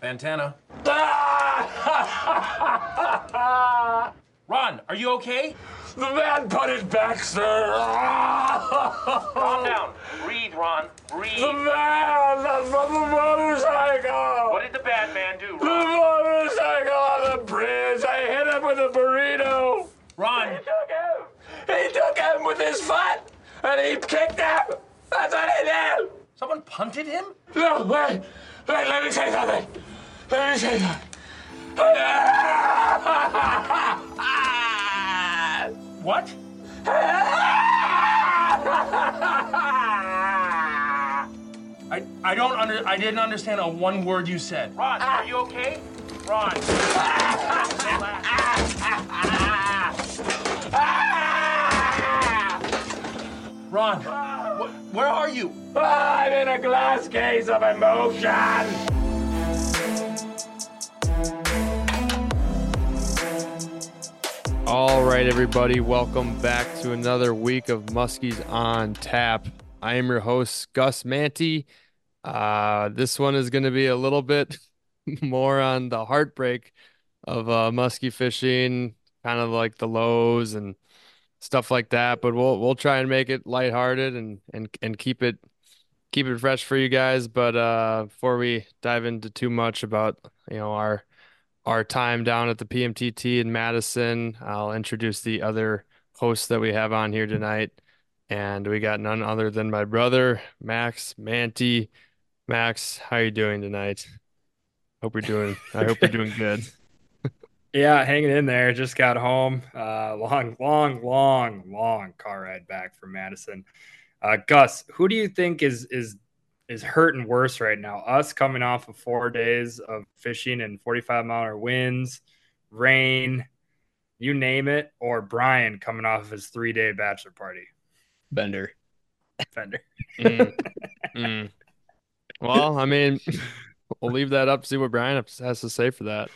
Fantana. Ron, are you okay? The man put it back, sir. Calm down. Breathe, Ron. Breathe. The man that's from the motorcycle. What did the bad man do, The Ron? motorcycle on the bridge. I hit him with a burrito. Ron. He took him with his foot, and he kicked him. That's what he did. Someone punted him? No, wait, let me say something. Let me say something. What? I didn't understand a one word you said. Ron, are you okay? Ron. Ron, where are you? I'm in a glass case of emotion. All right, everybody, welcome back to another week of Muskies on Tap. I am your host, Gus Manti. This one is going to be a little bit more on the heartbreak of muskie fishing, kind of like the lows and stuff like that. But we'll try and make it lighthearted and keep it fresh for you guys. But before we dive into too much about our time down at the PMTT in Madison, I'll introduce the other hosts that we have on here tonight. And we got none other than my brother, Max Manti. Max, how are you doing tonight? I hope you're doing good. Yeah, hanging in there. Just got home. Long car ride back from Madison. Gus, who do you think is hurting worse right now? Us coming off of 4 days of fishing and 45-mile-an-hour winds, rain, you name it, or Brian coming off of his 3-day bachelor party? Bender. Well, I mean, we'll leave that up to see what Brian has to say for that.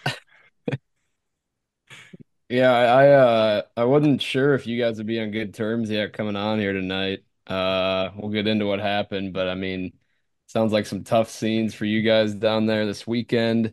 Yeah, I wasn't sure if you guys would be on good terms yet coming on here tonight. We'll get into what happened, but I mean, sounds like some tough scenes for you guys down there this weekend.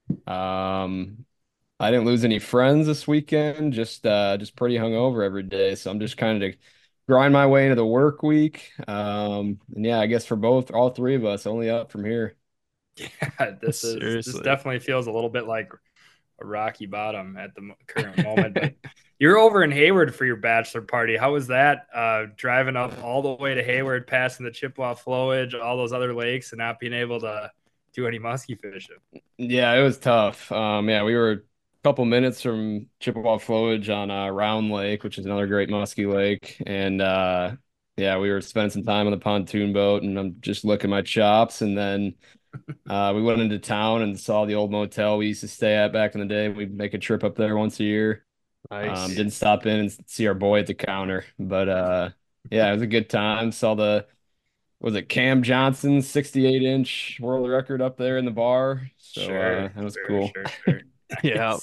I didn't lose any friends this weekend, just pretty hungover every day. So I'm just kind of grind my way into the work week. And yeah, I guess for all three of us, only up from here. Yeah, this definitely feels a little bit like a rocky bottom at the current moment. But you're over in Hayward for your bachelor party. How was that? Driving up all the way to Hayward, passing the Chippewa Flowage, all those other lakes, and not being able to do any muskie fishing. Yeah, it was tough. Yeah, we were a couple minutes from Chippewa Flowage on Round Lake, which is another great muskie lake, and yeah, we were spending some time on the pontoon boat, and I'm just licking my chops, and then we went into town and saw the old motel we used to stay at back in the day. We'd make a trip up there once a year. Nice. Didn't stop in and see our boy at the counter, but yeah, it was a good time. Saw was it Cam Johnson's 68-inch world record up there in the bar? So that was cool. Sure. Yeah.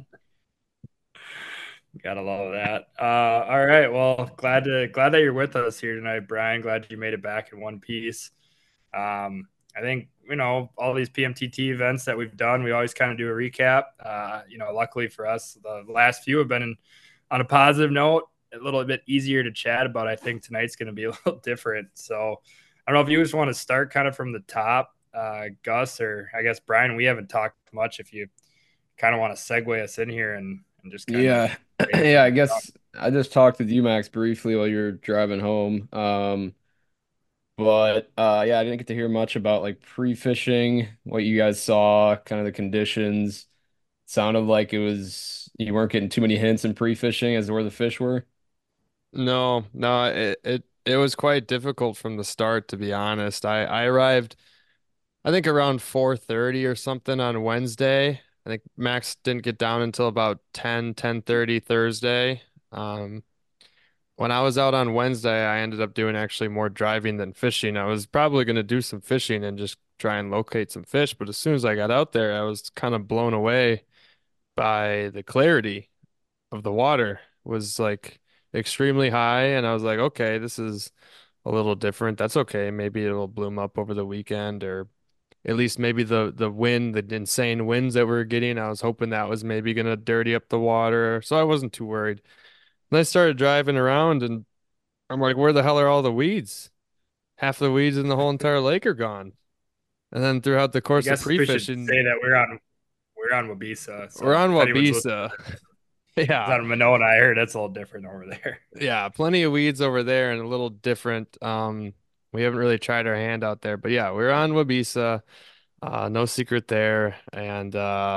Gotta love that. All right. Well, glad that you're with us here tonight, Brian. Glad you made it back in one piece. I think, all these PMTT events that we've done, we always kind of do a recap. Luckily for us, the last few have been on a positive note, a little bit easier to chat about. I think tonight's going to be a little different. So I don't know if you just want to start kind of from the top, Gus, or I guess, Brian, we haven't talked much. If you kind of want to segue us in here and just kind yeah. Yeah, I guess I just talked with you, Max, briefly while you're driving home. But yeah, I didn't get to hear much about like pre-fishing, what you guys saw, kind of the conditions. Sounded like you weren't getting too many hints in pre-fishing as to where the fish were. No, it was quite difficult from the start, to be honest. I arrived, I think around 4:30 or something on Wednesday. I think Max didn't get down until about 10:30 Thursday. When I was out on Wednesday, I ended up doing actually more driving than fishing. I was probably going to do some fishing and just try and locate some fish, but as soon as I got out there, I was kind of blown away by the clarity of the water. It was like extremely high, and I was like, okay, this is a little different. That's okay. Maybe it'll bloom up over the weekend or at least maybe the wind, the insane winds that we were getting, I was hoping that was maybe gonna dirty up the water. So I wasn't too worried. And I started driving around and I'm like, where the hell are all the weeds? Half the weeds in the whole entire lake are gone. And then throughout the I course of guess we should pre-fishing, say that we're on Wabisa. we're So on if anyone's Wabisa. Yeah. on Monona, I heard that's a little different over there. Yeah, plenty of weeds over there and a little different. We haven't really tried our hand out there, but yeah, we're on Wabisa. No secret there. And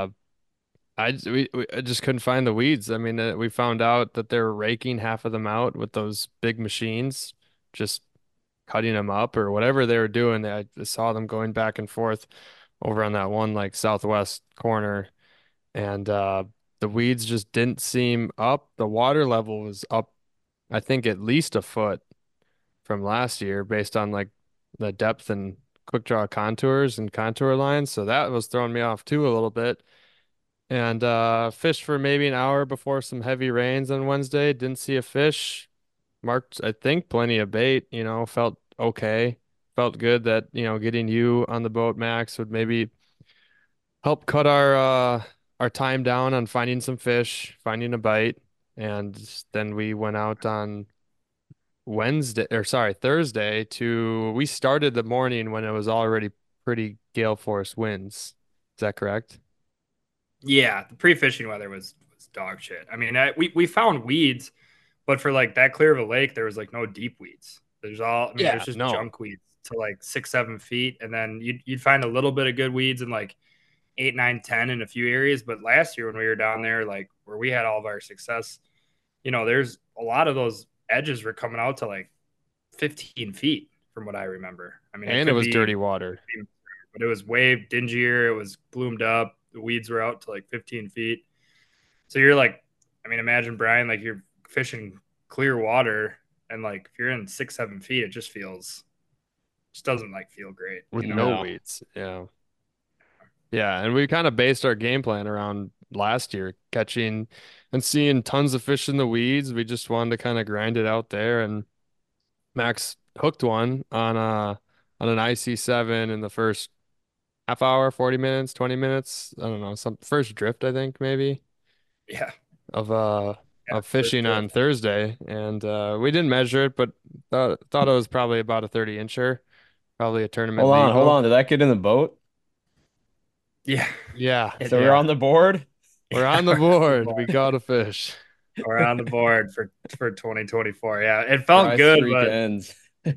I just couldn't find the weeds. I mean, we found out that they were raking half of them out with those big machines, just cutting them up or whatever they were doing. I saw them going back and forth over on that one like southwest corner, and the weeds just didn't seem up. The water level was up, I think at least a foot from last year based on like the depth and quick draw contours and contour lines. So that was throwing me off too a little bit. And fished for maybe an hour before some heavy rains on Wednesday. Didn't see a fish. Marked, I think, plenty of bait, felt okay. Felt good that, getting you on the boat, Max, would maybe help cut our time down on finding some fish, finding a bite. And then we went out on Wednesday, or sorry, Thursday we started the morning when it was already pretty gale force winds. Is that correct? Yeah, the pre-fishing weather was dog shit. I mean, we found weeds, but for like that clear of a lake, there was like no deep weeds. Yeah, There's just no. junk weeds to like 6, 7 feet, and then you'd find a little bit of good weeds in like 8, 9, 10 in a few areas. But last year when we were down there, like where we had all of our success, there's a lot of those edges were coming out to like 15 feet from what I remember. I mean, it And it could was be, dirty water. but it was way dingier. It was bloomed up. The weeds were out to like 15 feet. So you're like, I mean, imagine Brian, like you're fishing clear water, and like if you're in 6, 7 feet, it just doesn't like feel great, With you know? no Yeah. weeds. Yeah. Yeah, and we kind of based our game plan around last year, catching and seeing tons of fish in the weeds. We just wanted to kind of grind it out there, and Max hooked one on an IC7 in the first half hour, 40 minutes, 20 minutes. I don't know, some first drift, I think maybe Yeah. of Yeah. First fishing on drift. Thursday. And we didn't measure it, but thought it was probably about a 30 incher, probably a tournament Hold legal. on. Did that get in the boat? Yeah. Yeah, So we're yeah. on the board? We're Yeah. on the board. We caught a fish. We're on the board for 2024. Yeah. It felt Fry good, streak but ends.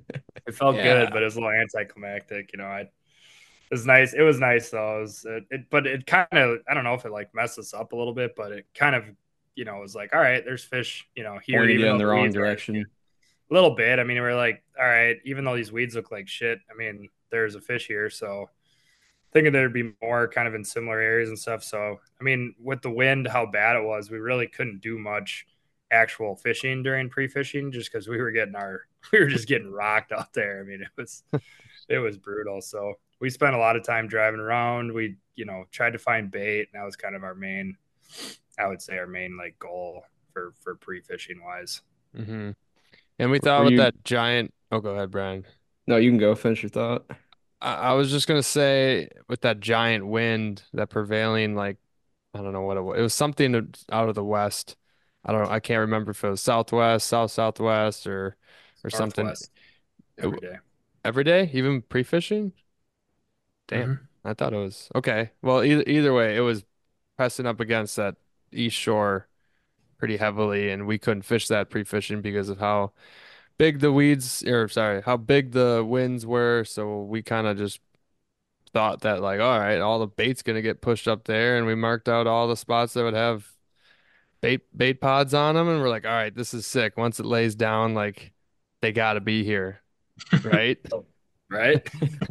Yeah. it was a little anticlimactic. It was nice. It was nice though. But it kind of, I don't know if it like messed us up a little bit, but it kind of, was like, all right, there's fish, here, Pointed you even in though the the wrong weeds are direction. a little bit. I mean, we're like, all right, even though these weeds look like shit, I mean, there's a fish here. So thinking there'd be more kind of in similar areas and stuff. So, I mean, with the wind, how bad it was, we really couldn't do much actual fishing during pre-fishing just because we were just getting rocked out there. I mean, it was brutal. So we spent a lot of time driving around. We, tried to find bait, and that was kind of I would say our main like goal for pre-fishing wise. Hmm. And we Were thought with you? that giant, oh, go ahead, Brian. No, you can go finish your thought. I was just gonna say with that giant wind, that prevailing, like, I don't know what it was. It was something out of the west. I don't know. I can't remember if it was southwest, southwest, or something. Northwest It- every day. every day, even pre-fishing. Damn, Mm-hmm. I thought it was okay. Well, either way, it was pressing up against that east shore pretty heavily, and we couldn't fish that pre-fishing because of how big the weeds, or sorry, how big the winds were. So we kind of just thought that like, all right, all the bait's gonna get pushed up there, and we marked out all the spots that would have bait pods on them, and we're like, all right, this is sick. Once it lays down, like they gotta be here, right? Right.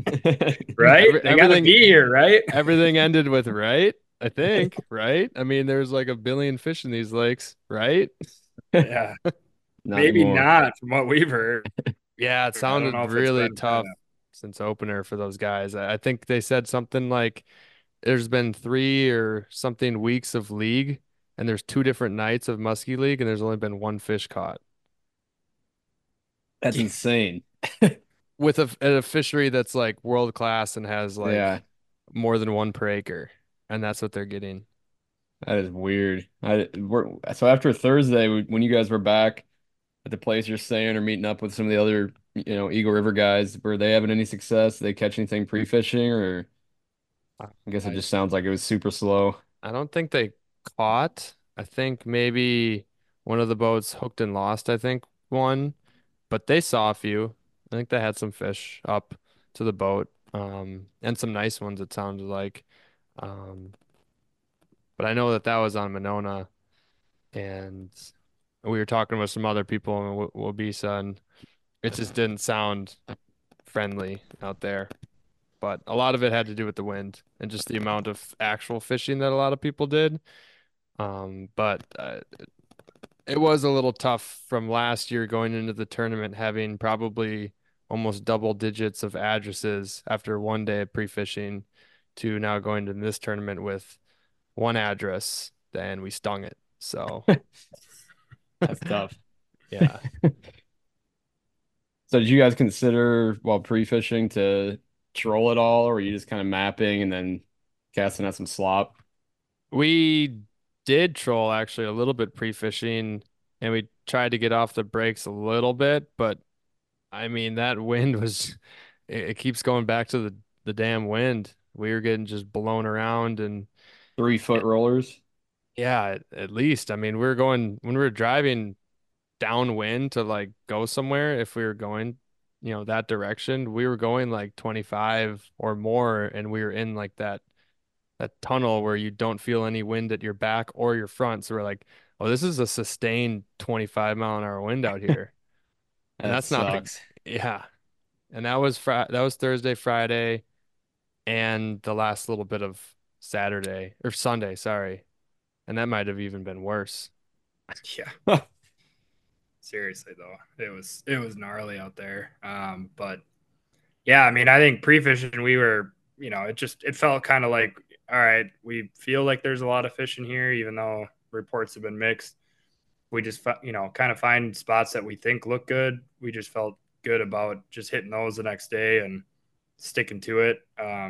Right. They got to Everything be here. Right. everything ended with right, I think, right? I mean, there's like a billion fish in these lakes, right? Yeah. Not Maybe anymore. not from what we've heard. Yeah, it I don't know sounded if it's really been kind tough since opener for those guys. I think they said something like there's been 3 or something weeks of league, and there's 2 different nights of muskie league, and there's only been one fish caught. That's insane. with a fishery that's like world class and has Yeah, like more than one per acre, and that's what they're getting. that is weird. So after Thursday, when you guys were back at the place you're staying or meeting up with some of the other, Eagle River guys, were they having any success? Did they catch anything pre-fishing, or I guess it I just sounds like it was super slow. I don't think they caught. I think maybe one of the boats hooked and lost, I think one, but they saw a few. I think they had some fish up to the boat, and some nice ones it sounded like. Um, but I know that that was on Monona, and we were talking with some other people in Wabisa, and it just didn't sound friendly out there. But a lot of it had to do with the wind and just the amount of actual fishing that a lot of people did. But it was a little tough from last year going into the tournament, having probably almost double digits of addresses after one day of pre-fishing to now going to this tournament with one address, then we stung it. So, That's tough. yeah. So did you guys consider while pre-fishing to troll it all, or were you just kind of mapping and then casting out some slop? We did troll actually a little bit pre-fishing and we tried to get off the brakes a little bit, but I mean that wind was it keeps going back to the damn wind. We were getting just blown around and 3 foot it, rollers? yeah, at least. I mean, we were going when we were driving downwind to like go somewhere if we were going, that direction, we were going like 25 or more and we were in like that tunnel where you don't feel any wind at your back or your front. So we're like, oh, this is a sustained 25-mile-an-hour wind out here. And That that's not the, sucks. yeah. And that was Thursday, Friday, and the last little bit of Saturday or Sunday, sorry. And that might have even been worse. Yeah. Seriously though, it was gnarly out there. But yeah, I mean, I think pre-fishing we were, it felt kind of like, all right, we feel like there's a lot of fish in here, even though reports have been mixed. We just, kind of find spots that we think look good. We just felt good about just hitting those the next day and sticking to it.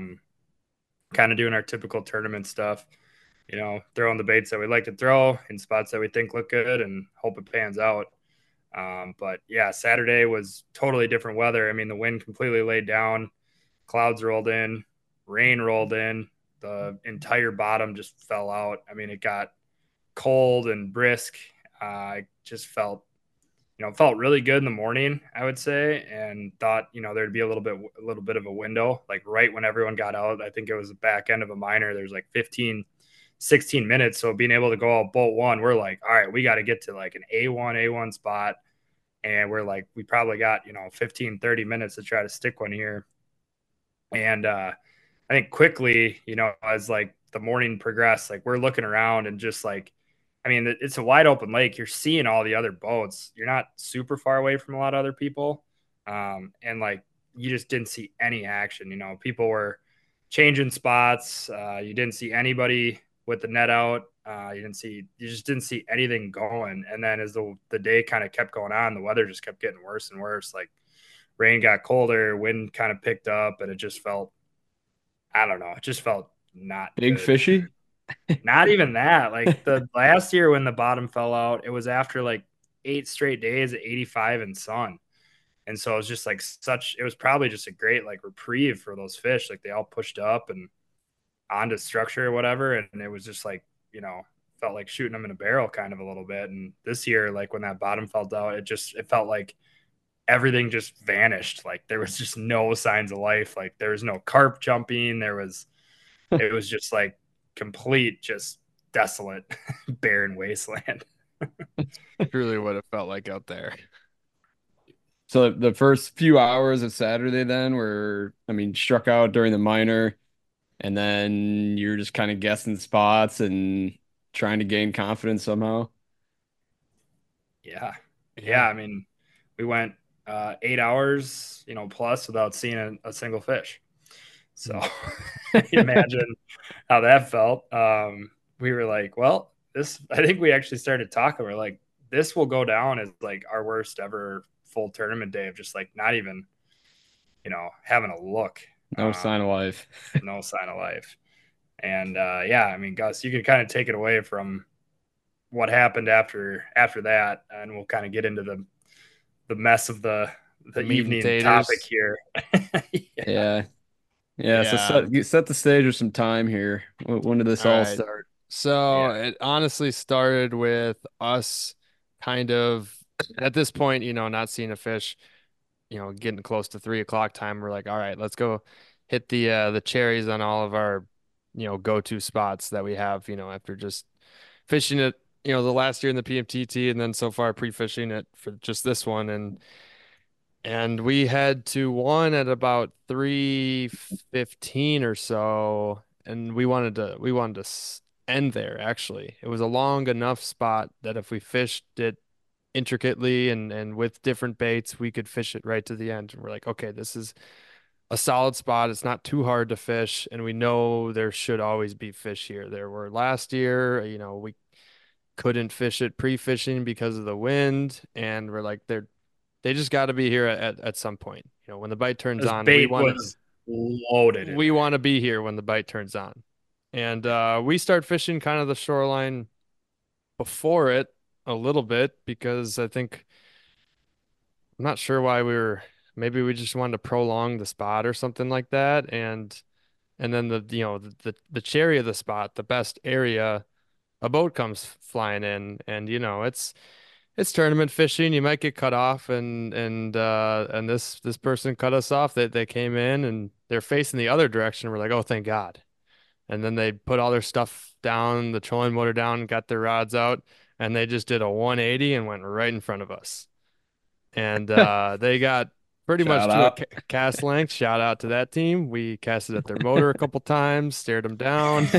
Kind of doing our typical tournament stuff, throwing the baits that we like to throw in spots that we think look good and hope it pans out. But yeah, Saturday was totally different weather. I mean, the wind completely laid down, clouds rolled in, rain rolled in, the entire bottom just fell out. I mean, it got cold and brisk. I just felt really good in the morning, I would say, and thought, there'd be a little bit of a window, like right when everyone got out. I think it was the back end of a minor. There's like 15, 16 minutes. So being able to go out boat one, we're like, all right, we got to get to like an A1 spot. And we're like, we probably got, 15, 30 minutes to try to stick one here. And I think quickly, as like the morning progressed, like we're looking around and just like, I mean, it's a wide open lake. You're seeing all the other boats. You're not super far away from a lot of other people. And like, you just didn't see any action. People were changing spots. You didn't see anybody with the net out. You just didn't see anything going. And then as the day kind of kept going on, the weather just kept getting worse and worse. Like rain got colder, wind kind of picked up, and it just felt, I don't know, it just felt not Big good. fishy? Not even that. Like the last year when the bottom fell out, it was after like 8 straight days at 85 and sun. And so it was just like it was probably just a great like reprieve for those fish. Like they all pushed up and onto structure or whatever. And it was just like, felt like shooting them in a barrel kind of a little bit. And this year, like when that bottom fell out, it felt like everything just vanished. Like there was just no signs of life. Like there was no carp jumping. It was just like complete, just desolate, barren wasteland. Truly what it felt like out there. So the first few hours of Saturday then were, I mean, struck out during the minor, and then you're just kind of guessing spots and trying to gain confidence somehow. Yeah. Yeah. I mean, we went 8 hours, plus without seeing a single fish. So imagine how that felt. We were like, well, I think we actually started talking. We're like, this will go down as like our worst ever full tournament day of just like not even having a look. No sign of life. No sign of life. And yeah, I mean, Gus, you can kind of take it away from what happened after that, and we'll kind of get into the mess of the meat and evening taters. topic here. Yeah. So set the stage with some time here. When did this all right. start? So it honestly started with us kind of at this point, not seeing a fish, getting close to 3 o'clock time. We're like, all right, let's go hit the cherries on all of our, go-to spots that we have, after just fishing it, the last year in the PMTT and then so far pre-fishing it for just this one. And we had to one at about 3:15 or so, and we wanted to end there actually. It was a long enough spot that if we fished it intricately and with different baits, we could fish it right to the end. And we're like, okay, this is a solid spot. It's not too hard to fish, and we know there should always be fish here. There were last year, we couldn't fish it pre-fishing because of the wind, and we're like, they just got to be here at some point. When the bite turns This on, bait was loaded. We want to be here when the bite turns on. And we start fishing kind of the shoreline before it a little bit because I'm not sure why maybe we just wanted to prolong the spot or something like that. And then the cherry of the spot, the best area, a boat comes flying in, and it's tournament fishing. You might get cut off, and this person cut us off. They came in and they're facing the other direction. We're like, oh, thank God. And then they put all their stuff down, the trolling motor down, got their rods out, and they just did a 180 and went right in front of us. And they got pretty much to a cast length. Shout out to that team. We casted at their motor a couple times, stared them down.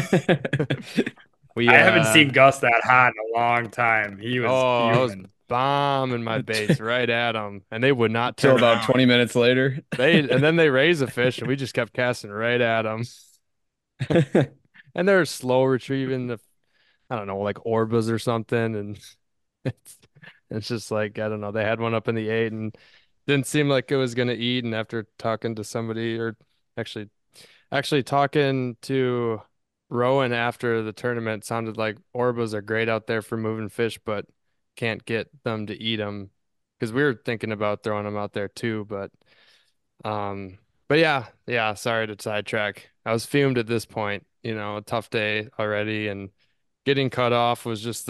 I haven't seen Gus that hot in a long time. He was I was bombing my baits right at them, and they would not turn. Till about 20 minutes later. And then they raised a fish, and we just kept casting right at them. And they're slow retrieving I don't know, like Orbas or something, and it's just like, I don't know. They had one up in the 8 and didn't seem like it was gonna eat. And after talking to somebody, or actually talking to Rowan after the tournament, sounded like Orbas are great out there for moving fish, but can't get them to eat them, because we were thinking about throwing them out there too. But yeah, sorry to sidetrack. I was fumed at this point, a tough day already, and getting cut off was just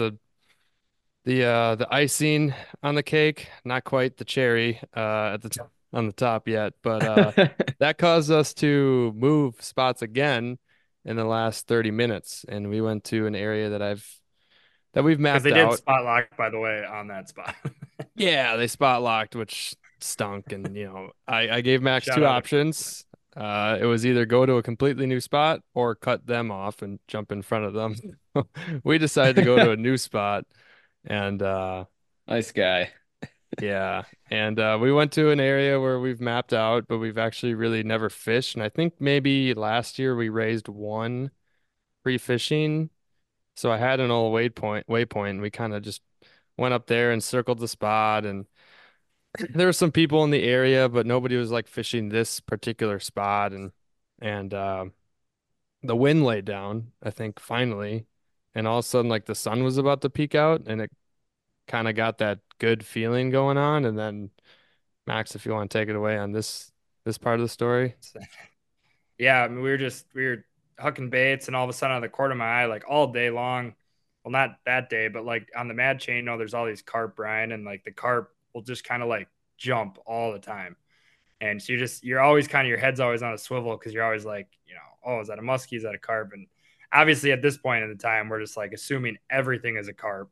the icing on the cake, not quite the cherry on the top yet, but that caused us to move spots again in the last 30 minutes, and we went to an area that we've mapped out. Because they did spot lock, by the way, on that spot. Yeah, they spot locked, which stunk, and I gave Max two options. It was either go to a completely new spot or cut them off and jump in front of them. We decided to go to a new spot, and nice guy. Yeah, and we went to an area where we've mapped out, but we've actually really never fished. And I think maybe last year we raised one pre-fishing. So I had an old waypoint, and we kind of just went up there and circled the spot. And there were some people in the area, but nobody was like fishing this particular spot. And the wind laid down, I think, finally. And all of a sudden, like, the sun was about to peek out, and it kind of got that good feeling going on. And then Max, if you want to take it away on this part of the story. Yeah, I mean, we were hucking baits, and all of a sudden, on the corner of my eye, like all day long, well, not that day, but like on the Mad Chain, there's all these carp, Brian, and like the carp will just kind of like jump all the time. And so you're always kind of, your head's always on a swivel, because you're always like, oh, is that a muskie? Is that a carp? And obviously at this point in the time, we're just like assuming everything is a carp.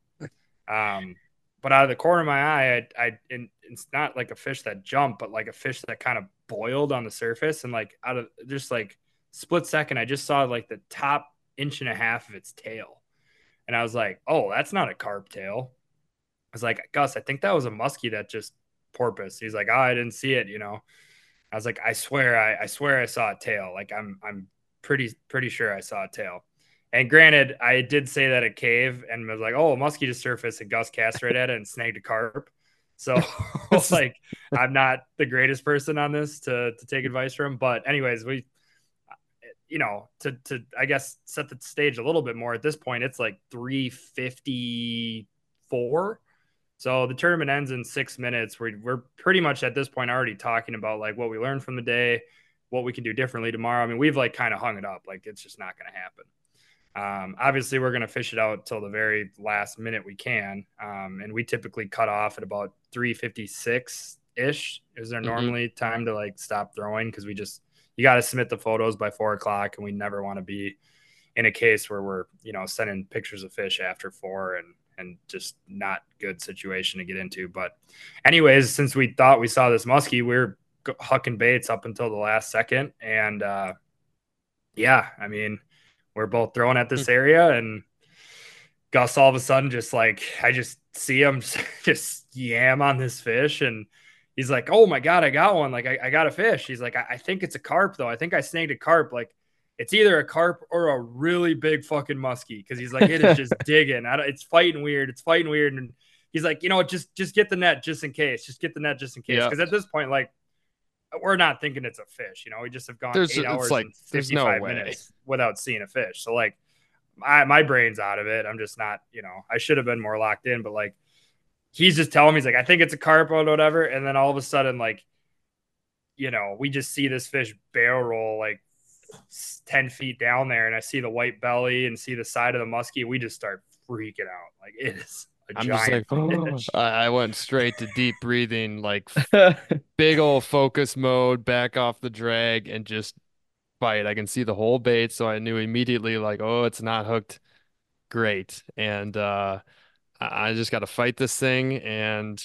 But out of the corner of my eye, it's not like a fish that jumped, but like a fish that kind of boiled on the surface. And like out of just like split second, I just saw like the top inch and a half of its tail. And I was like, oh, that's not a carp tail. I was like, Gus, I think that was a muskie that just porpoise. He's like, oh, I didn't see it, I was like, I swear I saw a tail. Like I'm pretty sure I saw a tail. And granted, I did say that at cave and was like, oh, a muskie just surfaced, and Gus cast right at it and snagged a carp. So like I'm not the greatest person on this to take advice from. But anyways, we to I guess set the stage a little bit more at this point, it's like 3:54. So the tournament ends in 6 minutes. We're pretty much at this point already talking about like what we learned from the day, what we can do differently tomorrow. I mean, we've like kind of hung it up. Like it's just not going to happen. Obviously, we're going to fish it out till the very last minute we can. And we typically cut off at about 3:56 ish. Is there normally time to like stop throwing? Because you got to submit the photos by 4 o'clock, and we never want to be in a case where we're, sending pictures of fish after 4 and just not good situation to get into. But anyways, since we thought we saw this muskie, we're hucking baits up until the last second. And yeah, I mean, we're both throwing at this area, and Gus all of a sudden I just see him just yam on this fish, and he's like, "Oh my God, I got one. Like I got a fish." He's like, I think it's a carp though. I think I snagged a carp. Like it's either a carp or a really big fucking muskie. Cause he's like, it is just digging. It's fighting weird. It's fighting weird. And he's like, just get the net just in case. Just get the net just in case. Yeah. Cause at this point, like, we're not thinking it's a fish. We just have gone 8 hours and 55 minutes without seeing a fish. So like my brain's out of it. I'm just not, I should have been more locked in, but like he's just telling me, he's like, I think it's a carp or whatever. And then all of a sudden, like, we just see this fish barrel roll like 10 feet down there, and I see the white belly and see the side of the muskie. We just start freaking out. Like it is a giant fish. I went straight to deep breathing, like big old focus mode, back off the drag, and just fight. I can see the whole bait, so I knew immediately, like, oh, it's not hooked. Great. And I just got to fight this thing, and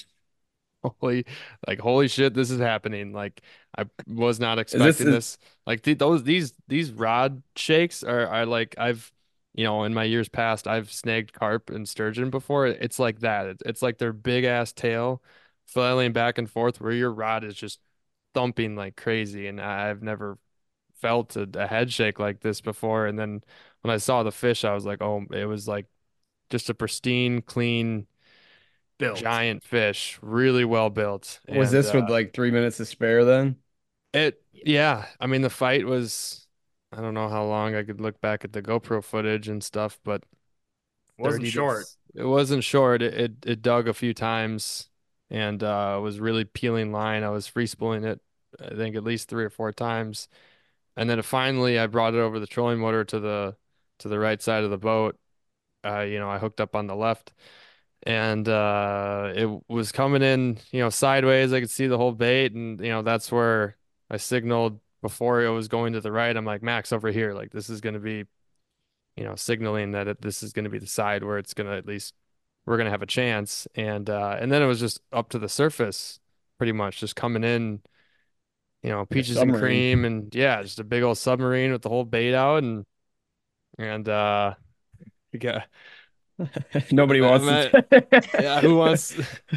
holy shit, this is happening. Like I was not expecting this. Like these rod shakes are like in my years past, I've snagged carp and sturgeon before. It's like that. It's like their big ass tail flailing back and forth where your rod is just thumping like crazy. And I've never felt a head shake like this before. And then when I saw the fish, I was like, oh, it was like just a pristine, clean, built giant fish, really well built. Was this with like 3 minutes to spare then? Yeah. I mean, the fight was, I don't know how long. I could look back at the GoPro footage and stuff, but it wasn't short. It wasn't short. It dug a few times and was really peeling line. I was free spooling it, I think at least 3 or 4 times. And then finally I brought it over the trolling motor to the right side of the boat. I hooked up on the left, and it was coming in, sideways. I could see the whole bait, and that's where I signaled before it was going to the right. I'm like, Max, over here. Like this is going to be, signaling that this is going to be the side where it's going to, at least we're going to have a chance. And then it was just up to the surface, pretty much just coming in, peaches and cream, and yeah, just a big old submarine with the whole bait out, and yeah. Nobody wants to. Yeah, who wants?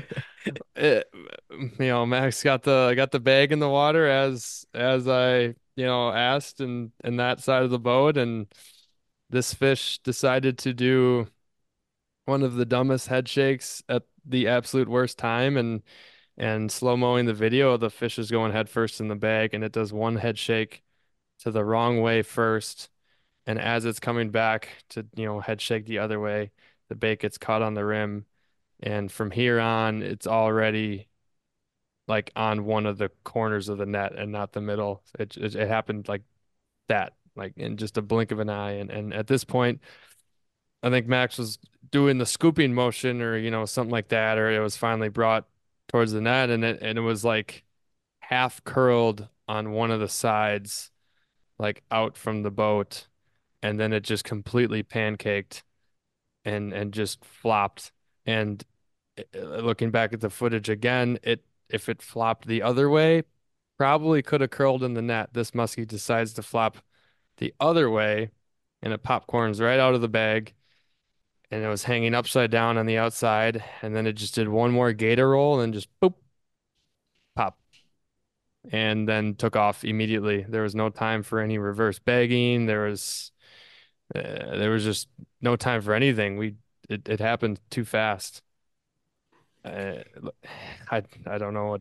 Max got the bag in the water as I asked, and that side of the boat, and this fish decided to do one of the dumbest head shakes at the absolute worst time, and slow-moing the video, the fish is going head first in the bag, and it does one head shake to the wrong way first, and as it's coming back to head shake the other way, the bait gets caught on the rim, and from here on it's already like on one of the corners of the net and not the middle. It happened like that, like in just a blink of an eye, and at this point I think Max was doing the scooping motion or something like that, or it was finally brought towards the net, and it was like half curled on one of the sides, like out from the boat, and then it just completely pancaked and just flopped. And looking back at the footage again, if it flopped the other way, probably could have curled in the net. This muskie decides to flop the other way, and it popcorns right out of the bag, and it was hanging upside down on the outside, and then it just did one more gator roll and just boop, pop, and then took off immediately. There was no time for any reverse bagging. There was just no time for anything. It happened too fast. Uh, I don't know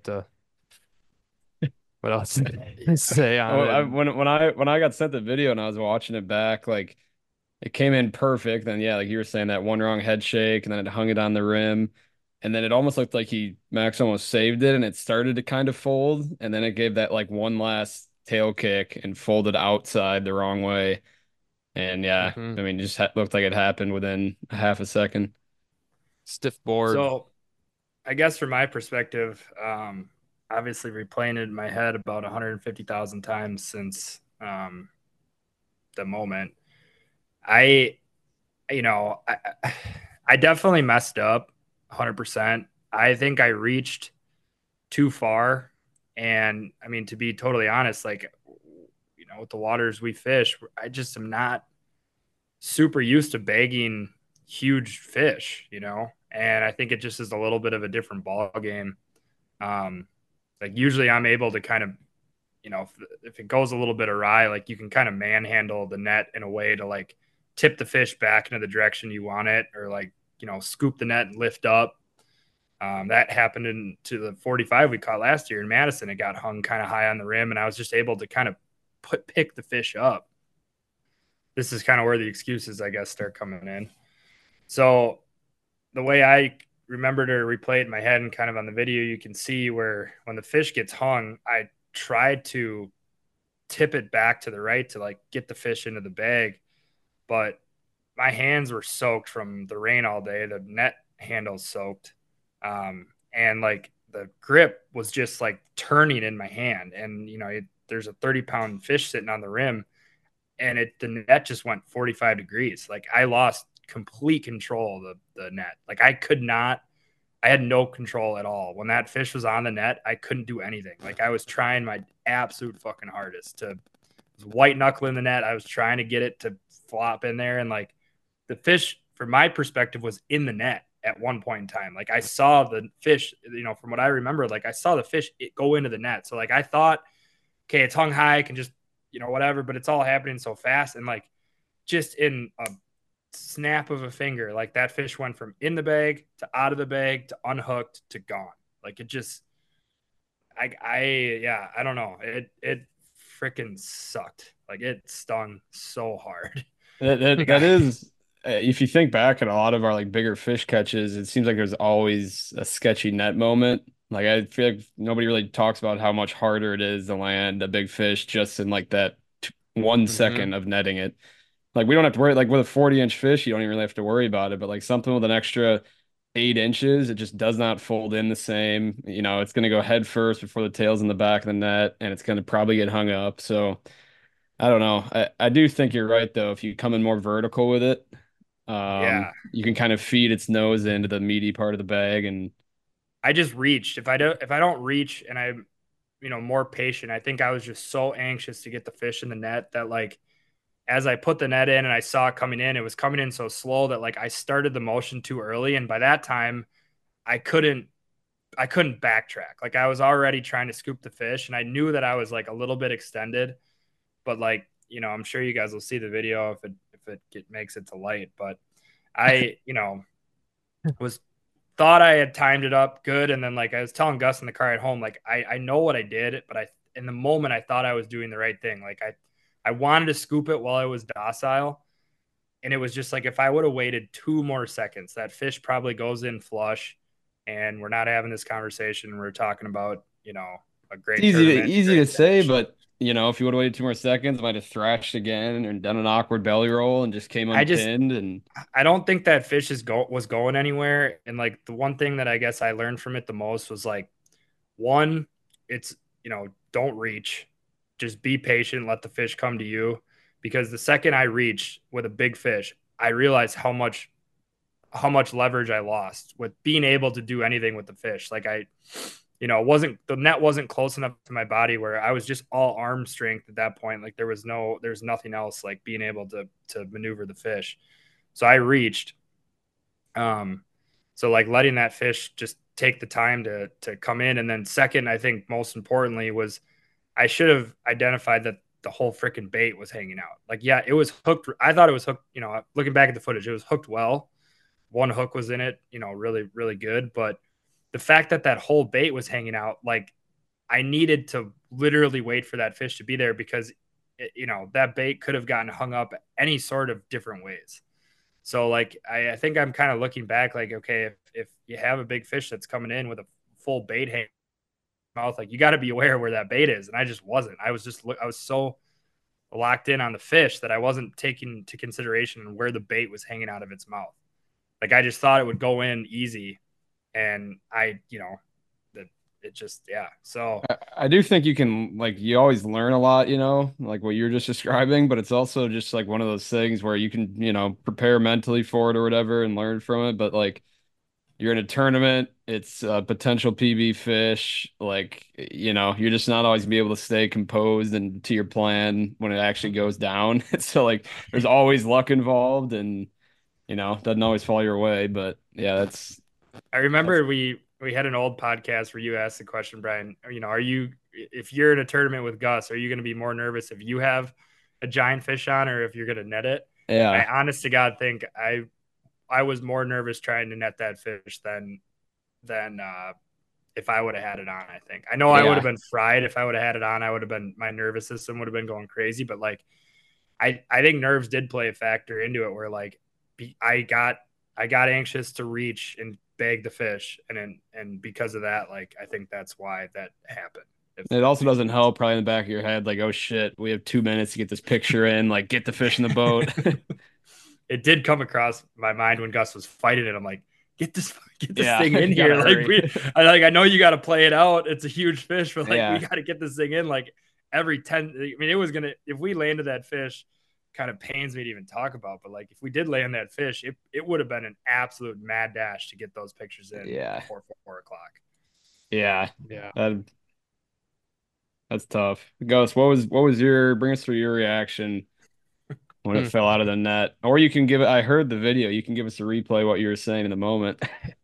what else to say on Oh, it. when I got sent the video and I was watching it back, like it came in perfect. Then yeah, like you were saying, that one wrong head shake, and then it hung it on the rim, and then it almost looked like Max almost saved it, and it started to kind of fold, and then it gave that like one last tail kick and folded outside the wrong way. And yeah, Hmm. I mean, it just looked like it happened within a half a second. Stiff board. So I guess from my perspective, obviously replaying it in my head about 150,000 times since the moment, I, I definitely messed up 100%. I think I reached too far. And I mean, to be totally honest, like, with the waters we fish, I just am not super used to bagging huge fish. And I think it just is a little bit of a different ball game. Um, like usually I'm able to kind of, if it goes a little bit awry, like you can kind of manhandle the net in a way to like tip the fish back into the direction you want it, or like, scoop the net and lift up. That happened into the 45 we caught last year in Madison. It got hung kind of high on the rim, and I was just able to kind of pick the fish up. This is kind of where the excuses, I guess, start coming in. So the way I remember to replay it in my head and kind of on the video, you can see where when the fish gets hung, I tried to tip it back to the right to like get the fish into the bag, but my hands were soaked from the rain all day. The net handle's soaked. And like the grip was just like turning in my hand. And, there's a 30-pound fish sitting on the rim, and the net just went 45 degrees. Like I lost complete control of the net. Like I had no control at all. When that fish was on the net, I couldn't do anything. Like I was trying my absolute fucking hardest to white knuckling the net. I was trying to get it to flop in there. And like the fish, from my perspective, was in the net at one point in time. Like I saw the fish, from what I remember, like I saw the fish go into the net. So like I thought, okay, it's hung high, I can just, whatever, but it's all happening so fast. And like just in a snap of a finger, like that fish went from in the bag to out of the bag to unhooked to gone. Like it just, I don't know. It freaking sucked. Like it stung so hard. That is, if you think back at a lot of our like bigger fish catches, it seems like there's always a sketchy net moment. Like I feel like nobody really talks about how much harder it is to land a big fish just in like that 1 second of netting it. Like we don't have to worry, like with a 40-inch fish, you don't even really have to worry about it. But like something with an extra 8 inches, it just does not fold in the same. It's going to go head first before the tail's in the back of the net, and it's going to probably get hung up. So I don't know. I do think you're right though. If you come in more vertical with it, Yeah. you can kind of feed its nose into the meaty part of the bag. And I just reached. If I don't reach and I'm, more patient, I think I was just so anxious to get the fish in the net that like as I put the net in and I saw it coming in, it was coming in so slow that like I started the motion too early. And by that time I couldn't backtrack. Like I was already trying to scoop the fish, and I knew that I was like a little bit extended, but like, I'm sure you guys will see the video if it makes it to light. But I, was thought I had timed it up good. And then like I was telling Gus in the car at home, like I know what I did, but in the moment I thought I was doing the right thing. Like I wanted to scoop it while I was docile. And it was just like, if I would have waited 2 more seconds, that fish probably goes in flush, and we're not having this conversation. We're talking about, a it's great tournament. easy to Great say, finish. but if you would have waited 2 more seconds, might have thrashed again and done an awkward belly roll and just came unpinned. And I don't think that fish was going anywhere. And like the one thing that I guess I learned from it the most was like, one, it's, don't reach, just be patient, let the fish come to you. Because the second I reached with a big fish, I realized how much leverage I lost with being able to do anything with the fish. Like the net wasn't close enough to my body where I was just all arm strength at that point. Like there's nothing else like being able to maneuver the fish. So I reached. So like letting that fish just take the time to come in. And then second, I think most importantly was I should have identified that the whole freaking bait was hanging out. Like, yeah, it was hooked. I thought it was hooked, looking back at the footage, it was hooked well. One hook was in it, really, really good. But the fact that that whole bait was hanging out, like I needed to literally wait for that fish to be there because that bait could have gotten hung up any sort of different ways. So like I think I'm kind of looking back like, okay, if you have a big fish that's coming in with a full bait hanging mouth, like you got to be aware where that bait is. And I just wasn't. I was so locked in on the fish that I wasn't taking into consideration where the bait was hanging out of its mouth. Like I just thought it would go in easy, and it just, yeah. So I do think you can, like, you always learn a lot, like what you're just describing, but it's also just like one of those things where you can, prepare mentally for it or whatever and learn from it. But like you're in a tournament, it's a potential PB fish, like, you're just not always gonna be able to stay composed and to your plan when it actually goes down. So like there's always luck involved and, doesn't always fall your way. But yeah, I remember we had an old podcast where you asked the question, Brian, if you're in a tournament with Gus, are you going to be more nervous if you have a giant fish on or if you're going to net it? yeah. I honest to God think I was more nervous trying to net that fish than if I would have had it on. I think I know I would have been fried if I would have had it on. My nervous system would have been going crazy. But like, I think nerves did play a factor into it. Where like I got anxious to reach and bag the fish, and because of that, like I think that's why that happened. It also doesn't help probably in the back of your head, like, oh shit, we have 2 minutes to get this picture in, like get the fish in the boat. It did come across my mind when Gus was fighting it. I'm like, get this Yeah, thing in you here. gotta Like I know you got to play it out. It's a huge fish, but like Yeah. we got to get this thing in like every 10. I mean, it was gonna, if we landed that fish, kind of pains me to even talk about. But like if we did land that fish, it would have been an absolute mad dash to get those pictures in Yeah. before 4:00. Yeah, Yeah. that's tough. Ghost, what was bring us through your reaction when it fell out of the net? Or you can give it, I heard the video, you can give us a replay what you were saying in the moment.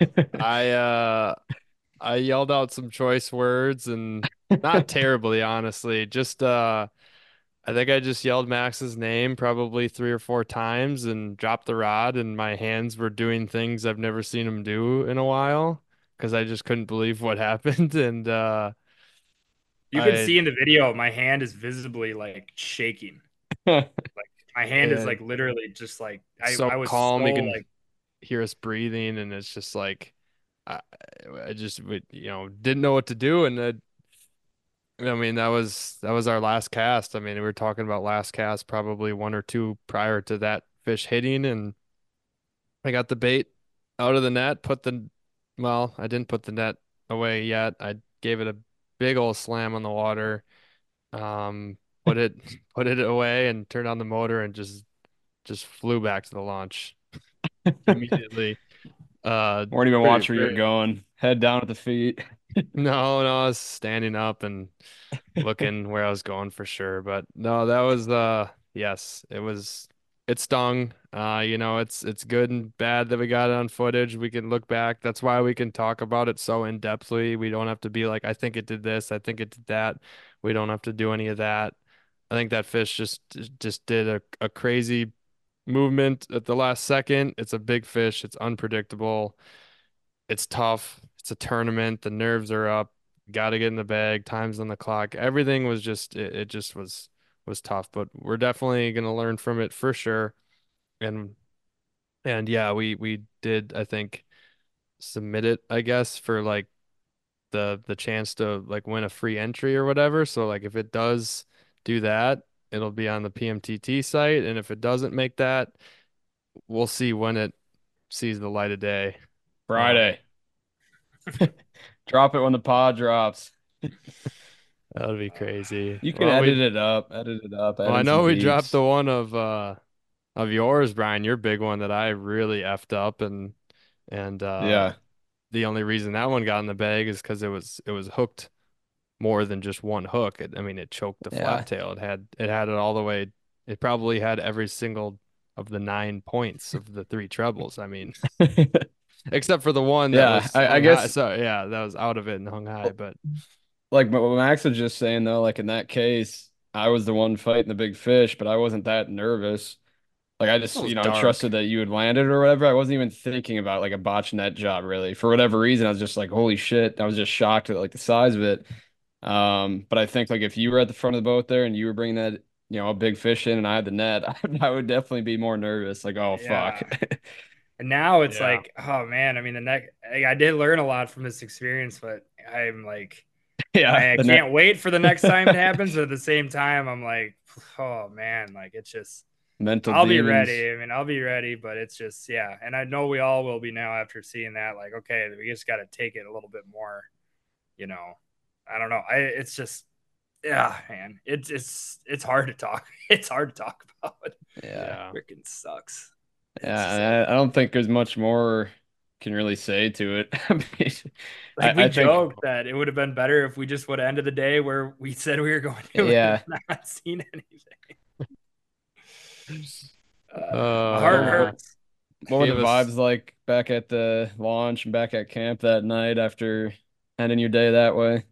I yelled out some choice words and not terribly, honestly. Just I think I just yelled Max's name probably 3 or 4 times and dropped the rod, and my hands were doing things I've never seen him do in a while because I just couldn't believe what happened. And You can see in the video, my hand is visibly like shaking. Like my hand is like literally just like I was calm. so You can like hear us breathing, and it's just like I just didn't know what to do, and I mean that was our last cast. I mean we were talking about last cast probably 1 or 2 prior to that fish hitting, and I got the bait out of the net, I didn't put the net away yet. I gave it a big old slam on the water, put it put it away and turned on the motor and just flew back to the launch immediately. Weren't even watching where you're going. Head down at the feet. No, I was standing up and looking where I was going for sure. But no, that was yes, it stung. It's good and bad that we got it on footage. We can look back. That's why we can talk about it so in depthly. We don't have to be like, I think it did this, I think it did that. We don't have to do any of that. I think that fish just did a crazy movement at the last second. It's a big fish. It's unpredictable. It's tough. It's a tournament. The nerves are up. Got to get in the bag. Time's on the clock. Everything was just it just was tough, but we're definitely going to learn from it for sure. And yeah, we did, I think, submit it, I guess, for like the chance to like win a free entry or whatever. So like if it does do that, it'll be on the PMTT site, and if it doesn't make that, we'll see when it sees the light of day. Friday. Drop it when the pod drops. That would be crazy. You can edit it up. Well, I know we dropped the one of yours, Brian, your big one that I really effed up, and yeah. The only reason that one got in the bag is because it was hooked more than just one hook. It choked the flat tail. It had it all the way. It probably had every single of the 9 points of the 3 trebles. I mean, except for the one that was I guess so yeah, that was out of it and hung high. But like what Max was just saying though, like in that case, I was the one fighting the big fish, but I wasn't that nervous. Like I just, It was trusted dark. that you would land it or whatever. I wasn't even thinking about like a botch net job really. For whatever reason, I was just like, holy shit. I was just shocked at like the size of it. But I think like if you were at the front of the boat there and you were bringing that, a big fish in and I had the net, I would definitely be more nervous. Like, oh fuck. Yeah. And now it's Yeah. like, oh man, I mean, I did learn a lot from this experience, but I'm like, Yeah, I the net can't wait for the next time it happens. But at the same time, I'm like, oh man, like it's just, mental I'll be demons. ready. I mean, I'll be ready, but it's just, yeah. And I know we all will be now after seeing that. Like, okay, we just got to take it a little bit more, you know. I don't know. It's just, yeah, man. It's hard to talk. It's hard to talk about. Yeah. Yeah. Freaking sucks. It's just like, Yeah, I don't think there's much more can really say to it. I mean, like we I think, joked that it would have been better if we just would have ended the day where we said we were going to and yeah. not seen anything. My heart What, Yeah. what, hurts. what were Gave the us vibes like back at the launch and back at camp that night after ending your day that way?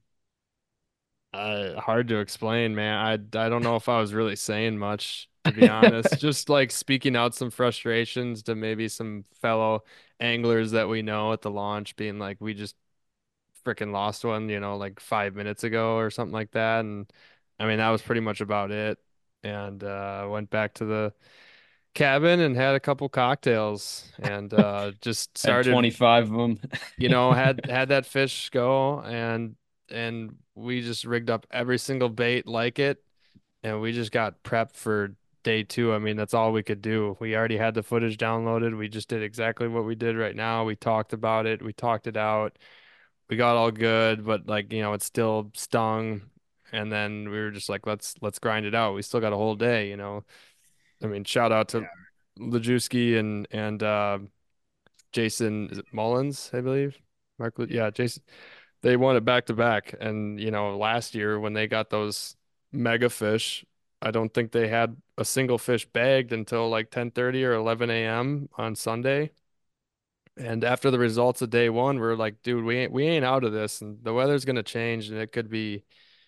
hard to explain, man. I don't know if I was really saying much, to be honest. Just like speaking out some frustrations to maybe some fellow anglers that we know at the launch, being like, we just freaking lost one, like 5 minutes ago or something like that. And I mean, that was pretty much about it. And went back to the cabin and had a couple cocktails and just Had started, 25 of them. had that fish go, and we just rigged up every single bait like it, and we just got prepped for day two. I mean, that's all we could do. We already had the footage downloaded. We just did exactly what we did right now. We talked about it. We talked it out. We got all good, but like, it still stung. And then we were just like, let's grind it out. We still got a whole day. I mean, shout out Yeah. to Lajewski and Jason, is it Mullins, I believe? Yeah. Yeah, Jason. They won it back to back. And, last year when they got those mega fish, I don't think they had a single fish bagged until like 10:30 or 11 a.m. on Sunday. And after the results of day one, we're like, dude, we ain't out of this, and the weather's gonna change, and it could be,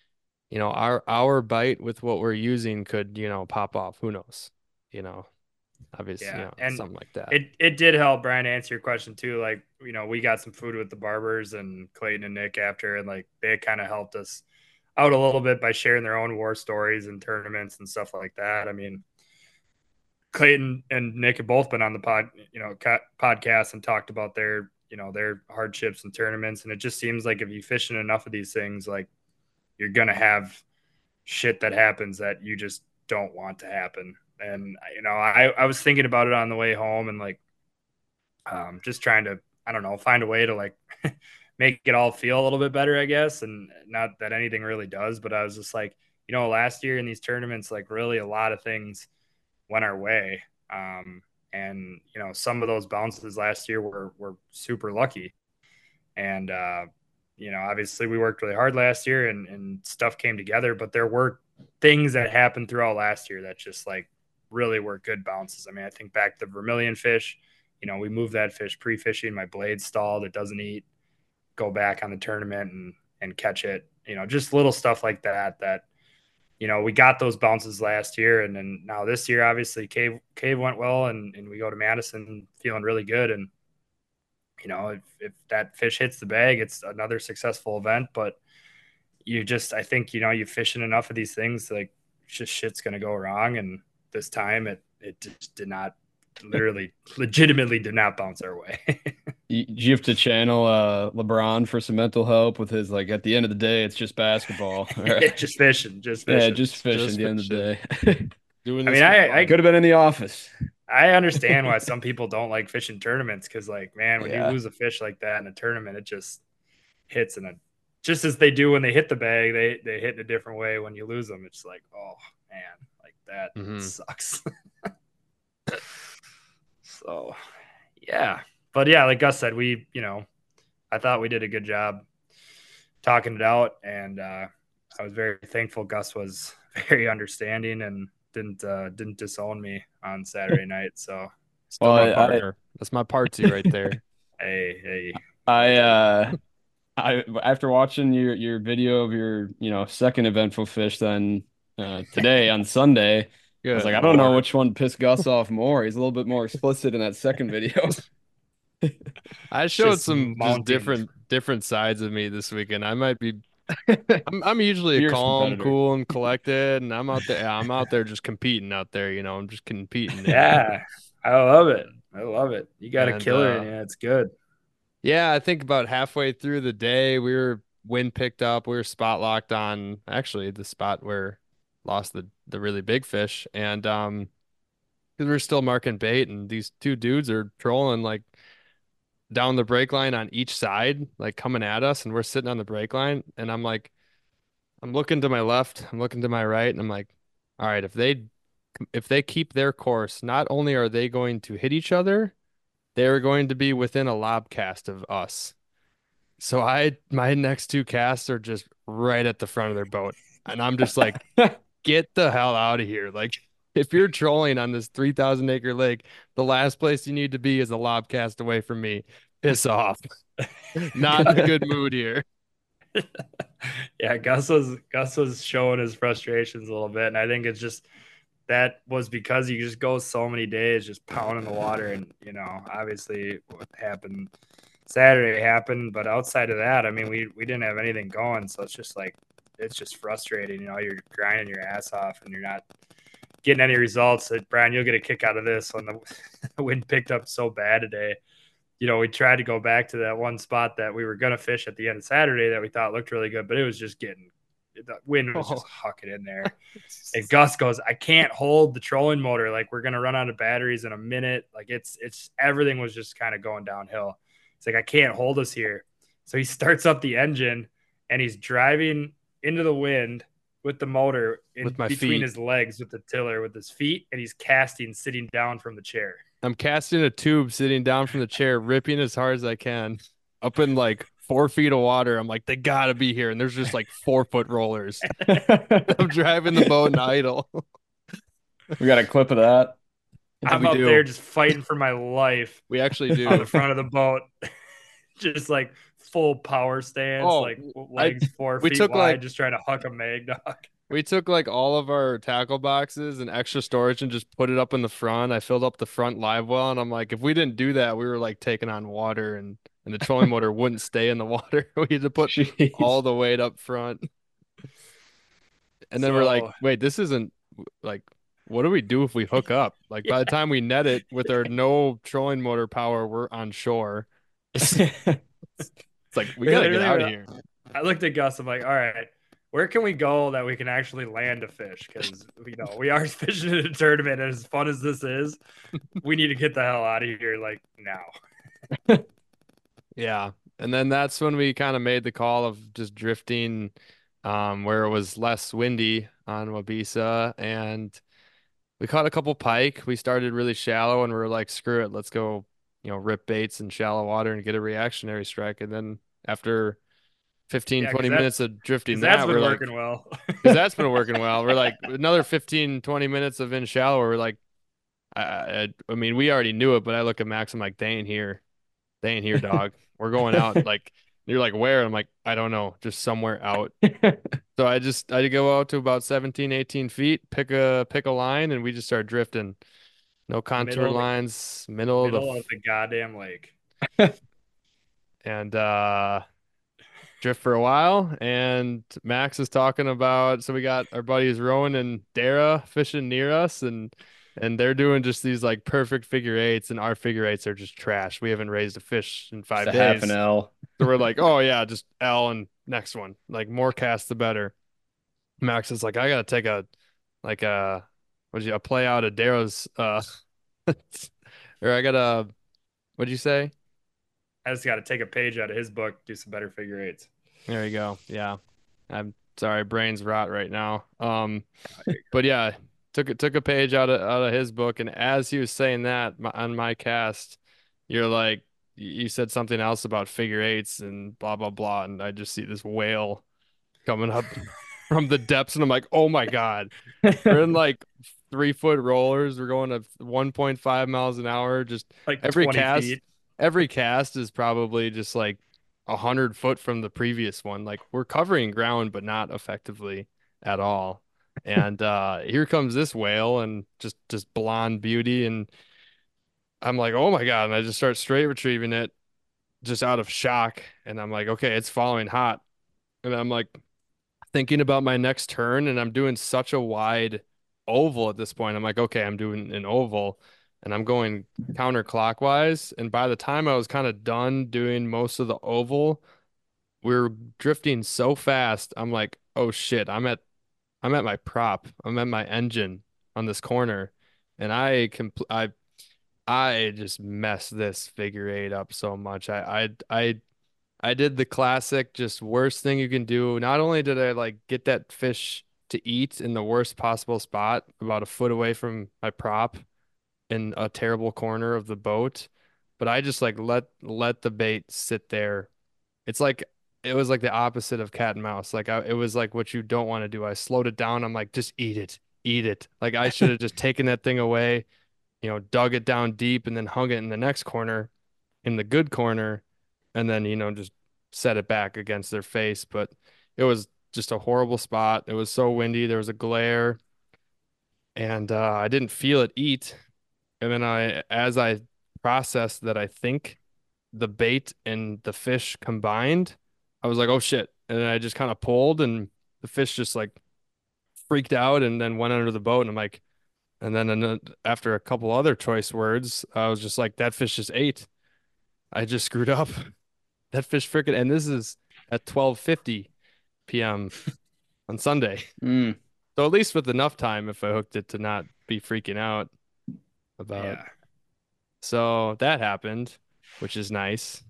our bite with what we're using could, pop off. Who knows? You know, obviously, Yeah. And something like that. it did help, Brian, to answer your question too. Like, we got some food with the barbers and Clayton and Nick after, and like they kind of helped us out a little bit by sharing their own war stories and tournaments and stuff like that. I mean, Clayton and Nick have both been on the podcast and talked about their hardships and tournaments. And it just seems like if you fish in enough of these things, like you're going to have shit that happens that you just don't want to happen. And, I was thinking about it on the way home and like, just trying to, I don't know, find a way to like make it all feel a little bit better, I guess. And not that anything really does, but I was just like, last year in these tournaments, like really a lot of things went our way. And some of those bounces last year were super lucky. And obviously we worked really hard last year and stuff came together, but there were things that happened throughout last year that just like really were good bounces. I mean, I think back to the vermilion fish, we moved that fish pre-fishing, my blade stalled, it doesn't eat, go back on the tournament and catch it, just little stuff like that we got those bounces last year, and then now this year, obviously, Cave went well, and we go to Madison feeling really good. And if that fish hits the bag, it's another successful event. But I think you fish in enough of these things, like just shit's gonna go wrong. And this time, it just did not, literally, legitimately did not bounce our way. You have to channel LeBron for some mental help with his like at the end of the day, it's just basketball. Just fishing, Yeah, just fishing at Just the end of the day. Doing I this mean, for I fun. Could have been in the office. I understand why some people don't like fishing tournaments because, like, man, when you Yeah. lose a fish like that in a tournament, it just hits just as they do when they hit the bag, they hit in a different way when you lose them. It's like, oh man, like that Mhm. sucks. So, yeah, but yeah, like Gus said, I thought we did a good job talking it out, and I was very thankful. Gus was very understanding and didn't disown me on Saturday night. So, Still my Well, partner. That's my party right there. hey, I after watching your video of your second eventful fish then today on Sunday, I was Good like, I don't know Lord. which one pissed Gus off more. He's a little bit more explicit in that second video. I It's showed just some just mounting. different sides of me this weekend. I might be I'm usually a Fierce calm, competitor. cool, and collected, and I'm out there just competing out there, I'm just competing. Yeah, I love it. I love it. You got a And killer in you. It's good. yeah, I think about halfway through the day, wind picked up. We were spot locked on actually the spot where lost the really big fish, and because we are still marking bait, and these two dudes are trolling like down the break line on each side, like coming at us, and we're sitting on the break line, and I'm like, I'm looking to my left, I'm looking to my right, and I'm like, all right, if they keep their course, not only are they going to hit each other, they're going to be within a lob cast of us. So my next two casts are just right at the front of their boat. And I'm just like, get the hell out of here. Like, if you're trolling on this 3,000 acre lake, the last place you need to be is a lob cast away from me. Piss off. Not in a good mood here. Yeah, Gus was showing his frustrations a little bit, and I think it's just that was because he just goes so many days just pounding the water, and obviously what happened Saturday happened, but outside of that, I mean, we didn't have anything going, so it's just frustrating. You're grinding your ass off, and you're not getting any results. Brian, you'll get a kick out of this when the wind picked up so bad today. We tried to go back to that one spot that we were going to fish at the end of Saturday that we thought looked really good, but it was just the wind was just hucking in there. And Gus goes, I can't hold the trolling motor. Like, we're going to run out of batteries in a minute. Like, it's everything was just kind of going downhill. It's like, I can't hold us here. So he starts up the engine and he's driving into the wind with the motor With my between feet. his legs with the tiller with his feet, and he's casting sitting down from the chair. I'm casting a tube sitting down from the chair, ripping as hard as I can, up in like 4 feet of water. I'm like, they gotta be here. And there's just like 4 foot rollers. I'm driving the boat in idle. We got a clip of that. I'm We up do. there just fighting for my life We actually do. on the front of the boat, just like full power stance, Oh, like legs 4 we feet took, wide, like- just trying to huck a mag dog. We took like all of our tackle boxes and extra storage and just put it up in the front. I filled up the front live well, and I'm like, if we didn't do that, we were like taking on water, and the trolling motor wouldn't stay in the water. We had to put Jeez. all the weight up front. And then we're like, wait, this isn't like, what do we do if we hook up? Like, by the time we net it with our no trolling motor power, we're on shore. It's like, we gotta get out of here. I looked at Gus. I'm like, all right, where can we go that we can actually land a fish? Because we are fishing in a tournament, and as fun as this is, we need to get the hell out of here like now. Yeah. And then that's when we kind of made the call of just drifting where it was less windy on Wabisa, and we caught a couple pike. We started really shallow and we were like, screw it, let's go, rip baits in shallow water and get a reactionary strike. And then after 15, 20 minutes of drifting that's been we're working like, well. because that's been working well. We're like, another 15, 20 minutes of in shallow, we're like, I mean, we already knew it, but I look at Max, I'm like, they ain't here, dog. We're going out. Like, you're like, where? I'm like, I don't know, just somewhere out. So I go out to about 17, 18 feet, pick a line, and we just start drifting. No contour lines, middle of the goddamn lake. And drift for a while. And Max is talking about, so we got our buddies Rowan and Dara fishing near us, and they're doing just these like perfect figure eights, and our figure eights are just trash. We haven't raised a fish in 5 days. Half an L. So we're like, oh yeah, just L and next one. Like, more casts the better. Max is like, I gotta take a play out of Darrow's or I gotta, what'd you say? I just got to take a page out of his book, do some better figure eights. There you go. Yeah. I'm sorry, brain's rot right now. But yeah, took a page out of his book, and as he was saying that on my cast, you're like, you said something else about figure eights and blah blah blah, and I just see this whale coming up from the depths, and I'm like, oh my God. We're in like 3 foot rollers. We're going at 1.5 miles an hour. Just like every 20 cast, feet. every cast is probably just like 100 foot from the previous one. Like, we're covering ground, but not effectively at all. And here comes this whale and just blonde beauty. And I'm like, oh my God. And I just start straight retrieving it just out of shock. And I'm like, okay, it's following hot. And I'm like thinking about my next turn, and I'm doing such a wide oval at this point. I'm like, okay, I'm doing an oval and I'm going counterclockwise. And by the time I was kind of done doing most of the oval, we were drifting so fast. I'm like, oh shit, I'm at my prop. I'm at my engine on this corner. And I just messed this figure eight up so much. I did the classic, just worst thing you can do. Not only did I like get that fish to eat in the worst possible spot, about a foot away from my prop in a terrible corner of the boat, but I just like let the bait sit there. It's like it was like the opposite of cat and mouse. It was like what you don't want to do. I slowed it down. I'm like, just eat it, eat it. Like I should have just taken that thing away, dug it down deep and then hung it in the next corner, in the good corner, and then, just set it back against their face. But it was just a horrible spot. It was so windy. There was a glare, and I didn't feel it eat. And then as I processed that, I think the bait and the fish combined, I was like, oh shit. And then I just kind of pulled, and the fish just like freaked out and then went under the boat. And I'm like, and then after a couple other choice words, I was just like, that fish just ate. I just screwed up. That fish freaking, and this is at 12:50 p.m. on Sunday. Mm. So at least with enough time if I hooked it to not be freaking out about. Yeah. So that happened, which is nice.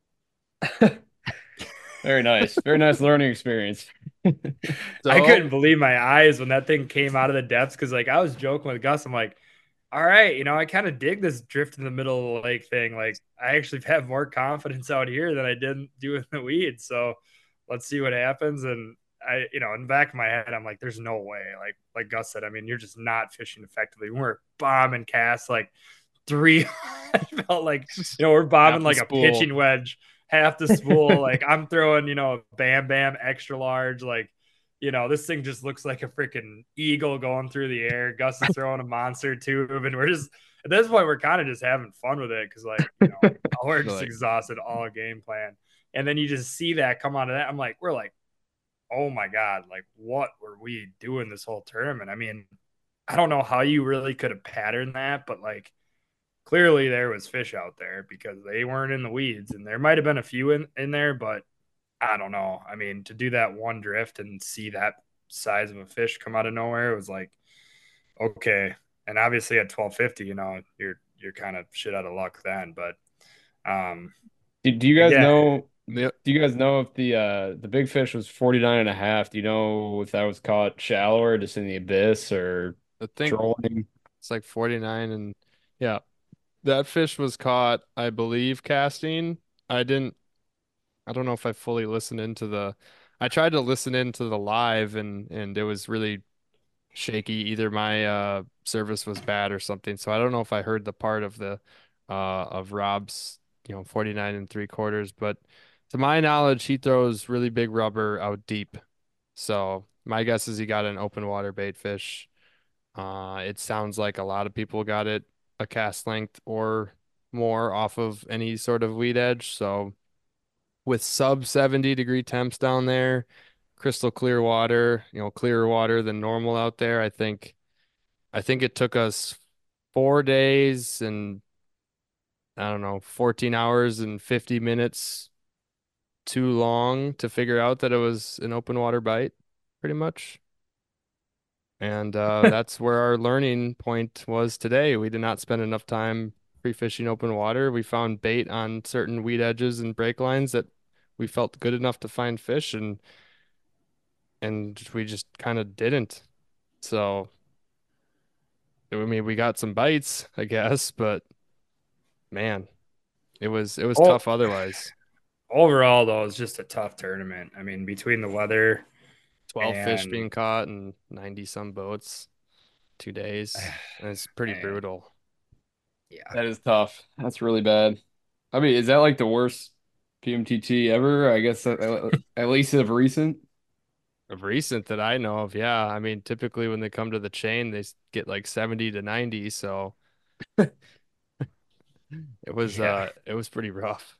Very nice. Very nice learning experience. I So couldn't believe my eyes when that thing came out of the depths because, like, I was joking with Gus. I'm like, all right, I kind of dig this drift in the middle of the lake thing. Like, I actually have more confidence out here than I did do in the weeds. So let's see what happens. And in the back of my head, I'm like, there's no way. Like Gus said, I mean, you're just not fishing effectively. We're bombing casts like three. I felt like, we're bombing like a pitching wedge, half the spool. Like I'm throwing, a Bam Bam extra large. Like, this thing just looks like a freaking eagle going through the air. Gus is throwing a monster tube, and we're just at this point we're kind of just having fun with it because, like, we're just exhausted all game plan. And then you just see that come out of that. We're like, oh my God, like what were we doing this whole tournament? I mean, I don't know how you really could have patterned that, but like clearly there was fish out there because they weren't in the weeds, and there might have been a few in there, but I don't know. I mean, to do that one drift and see that size of a fish come out of nowhere, it was like, okay. And obviously at 12:50, you're kind of shit out of luck then. But Do you guys yeah. know? yep. Do you guys know if the big fish was 49 and a half? Do you know if that was caught shallow or just in the abyss or I think trolling? it's like 49, and yeah, that fish was caught, I believe, casting. I don't know if I fully listened into I tried to listen into the live, and it was really shaky. Either my service was bad or something. So I don't know if I heard the part of the of Rob's, 49 and three quarters, but to my knowledge, he throws really big rubber out deep. So my guess is he got an open water bait fish. It sounds like a lot of people got it a cast length or more off of any sort of weed edge. So with sub 70-degree temps down there, crystal clear water, clearer water than normal out there. I think it took us 4 days and I don't know, 14 hours and 50 minutes too long to figure out that it was an open water bite, pretty much. And that's where our learning point was today. We did not spend enough time pre-fishing open water. We found bait on certain weed edges and break lines that we felt good enough to find fish, and we just kind of didn't. So, I mean, we got some bites, I guess, but man, it was Oh, tough otherwise. overall, though, it's just a tough tournament. I mean, between the weather 12 fish and being caught and 90 some boats, 2 days. And it's pretty man, brutal. yeah. That is tough. That's really bad. I mean, is that like the worst PMTT ever? I guess at least of recent. Of recent that I know of, yeah. I mean, typically when they come to the chain, get like 70 to 90, so Yeah. it was pretty rough.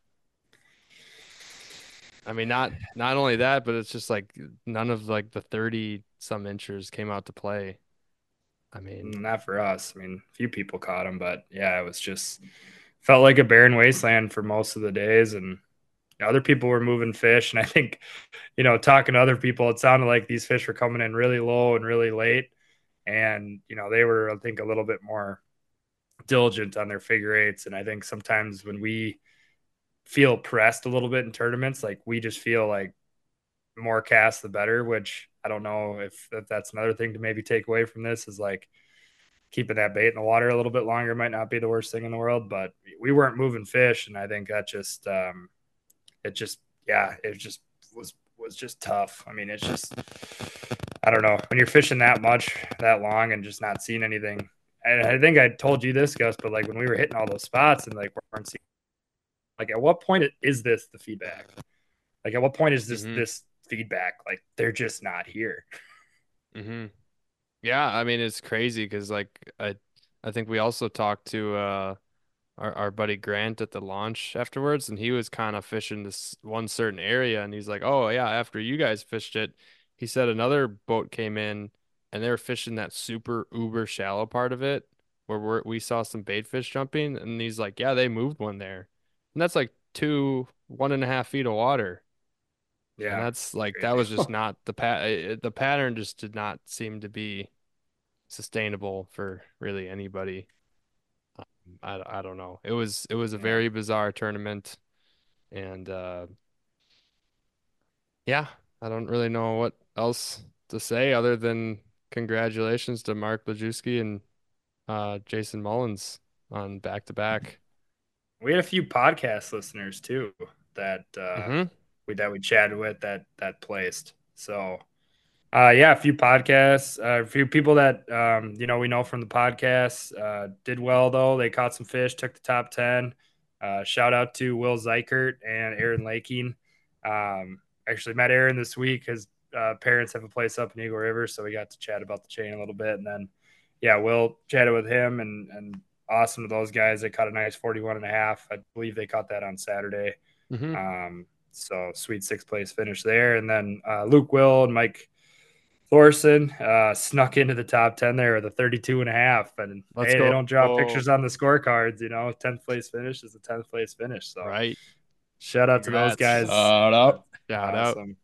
I mean, not only that, but it's just like none of like the 30 some inchers came out to play. I mean, Not for us. I mean, a few people caught them, but yeah, it was just felt like a barren wasteland for most of the days. And other people were moving fish. And I think, talking to other people, it sounded like these fish were coming in really low and really late. And, they were, I think, a little bit more diligent on their figure eights. And I think sometimes when we feel pressed a little bit in tournaments, like we just feel like more casts the better, which I don't know if that's another thing to maybe take away from this is like keeping that bait in the water a little bit longer might not be the worst thing in the world, but we weren't moving fish. And I think that just, it just, yeah, it just was just tough. I mean, it's just, I don't know, when you're fishing that much, that long and just not seeing anything. And I think I told you this, Gus, but like when we were hitting all those spots and like weren't seeing, like at what point is this the feedback? Like at what point is hmm this feedback? Like they're just not here. hmm Yeah, I mean it's crazy because like I think we also talked to our buddy Grant at the launch afterwards, and he was kind of fishing this one certain area, and he's like, "Oh yeah, after you guys fished it," he said another boat came in, and they were fishing that super uber shallow part of it where we saw some bait fish jumping, and he's like, "Yeah, they moved one there," and that's like 1.5 feet of water, and Yeah, that's like that crazy. was just not the pattern just did not seem to be sustainable for really anybody. I don't know. It was a Yeah. very bizarre tournament, and yeah, I don't really know what else to say other than congratulations to Mark Blajewski and Jason Mullins on back to back. We had a few podcast listeners too that Mm-hmm. we chatted with that placed. So yeah, a few podcasts, a few people that we know from the podcast did well though. They caught some fish, took the top 10. Shout out to Will Zeikert and Aaron Laking. Actually met Aaron this week. His parents have a place up in Eagle River, so we got to chat about the chain a little bit. And then yeah, Will chatted with him and awesome to those guys. They caught a nice 41 and a half. I believe they caught that on Saturday. Mm-hmm. So sweet sixth place finish there. And then Luke Will and Mike Thorson snuck into the top 10 there with a 32 and a half. And Let's hey, they go. don't draw pictures on the scorecards, 10th place finish is a 10th place finish. So Right. shout out to those Congrats. guys. Shout out. Shout out. Awesome.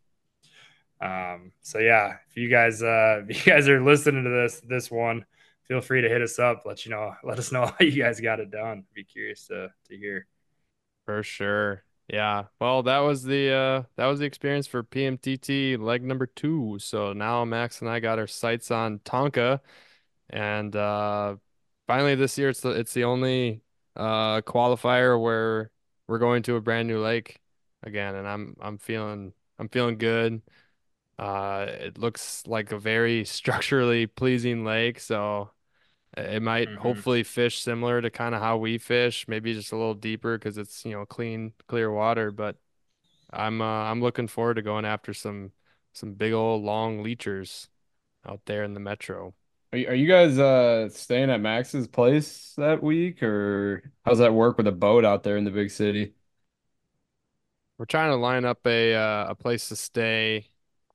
So yeah, if you guys are listening to this one, feel free to hit us up. Let us know how you guys got it done. Be curious to hear. For sure. Yeah. Well, that was the experience for PMTT leg number 2. So now Max and I got our sights on Tonka, and finally this year it's the only qualifier where we're going to a brand new lake again, and I'm feeling good. It looks like a very structurally pleasing lake, so it might Mm-hmm. hopefully fish similar to kind of how we fish, maybe just a little deeper because it's, clean, clear water. But I'm looking forward to going after some big old long leechers out there in the metro. Are you guys staying at Max's place that week, or how's that work with a boat out there in the big city? We're trying to line up a place to stay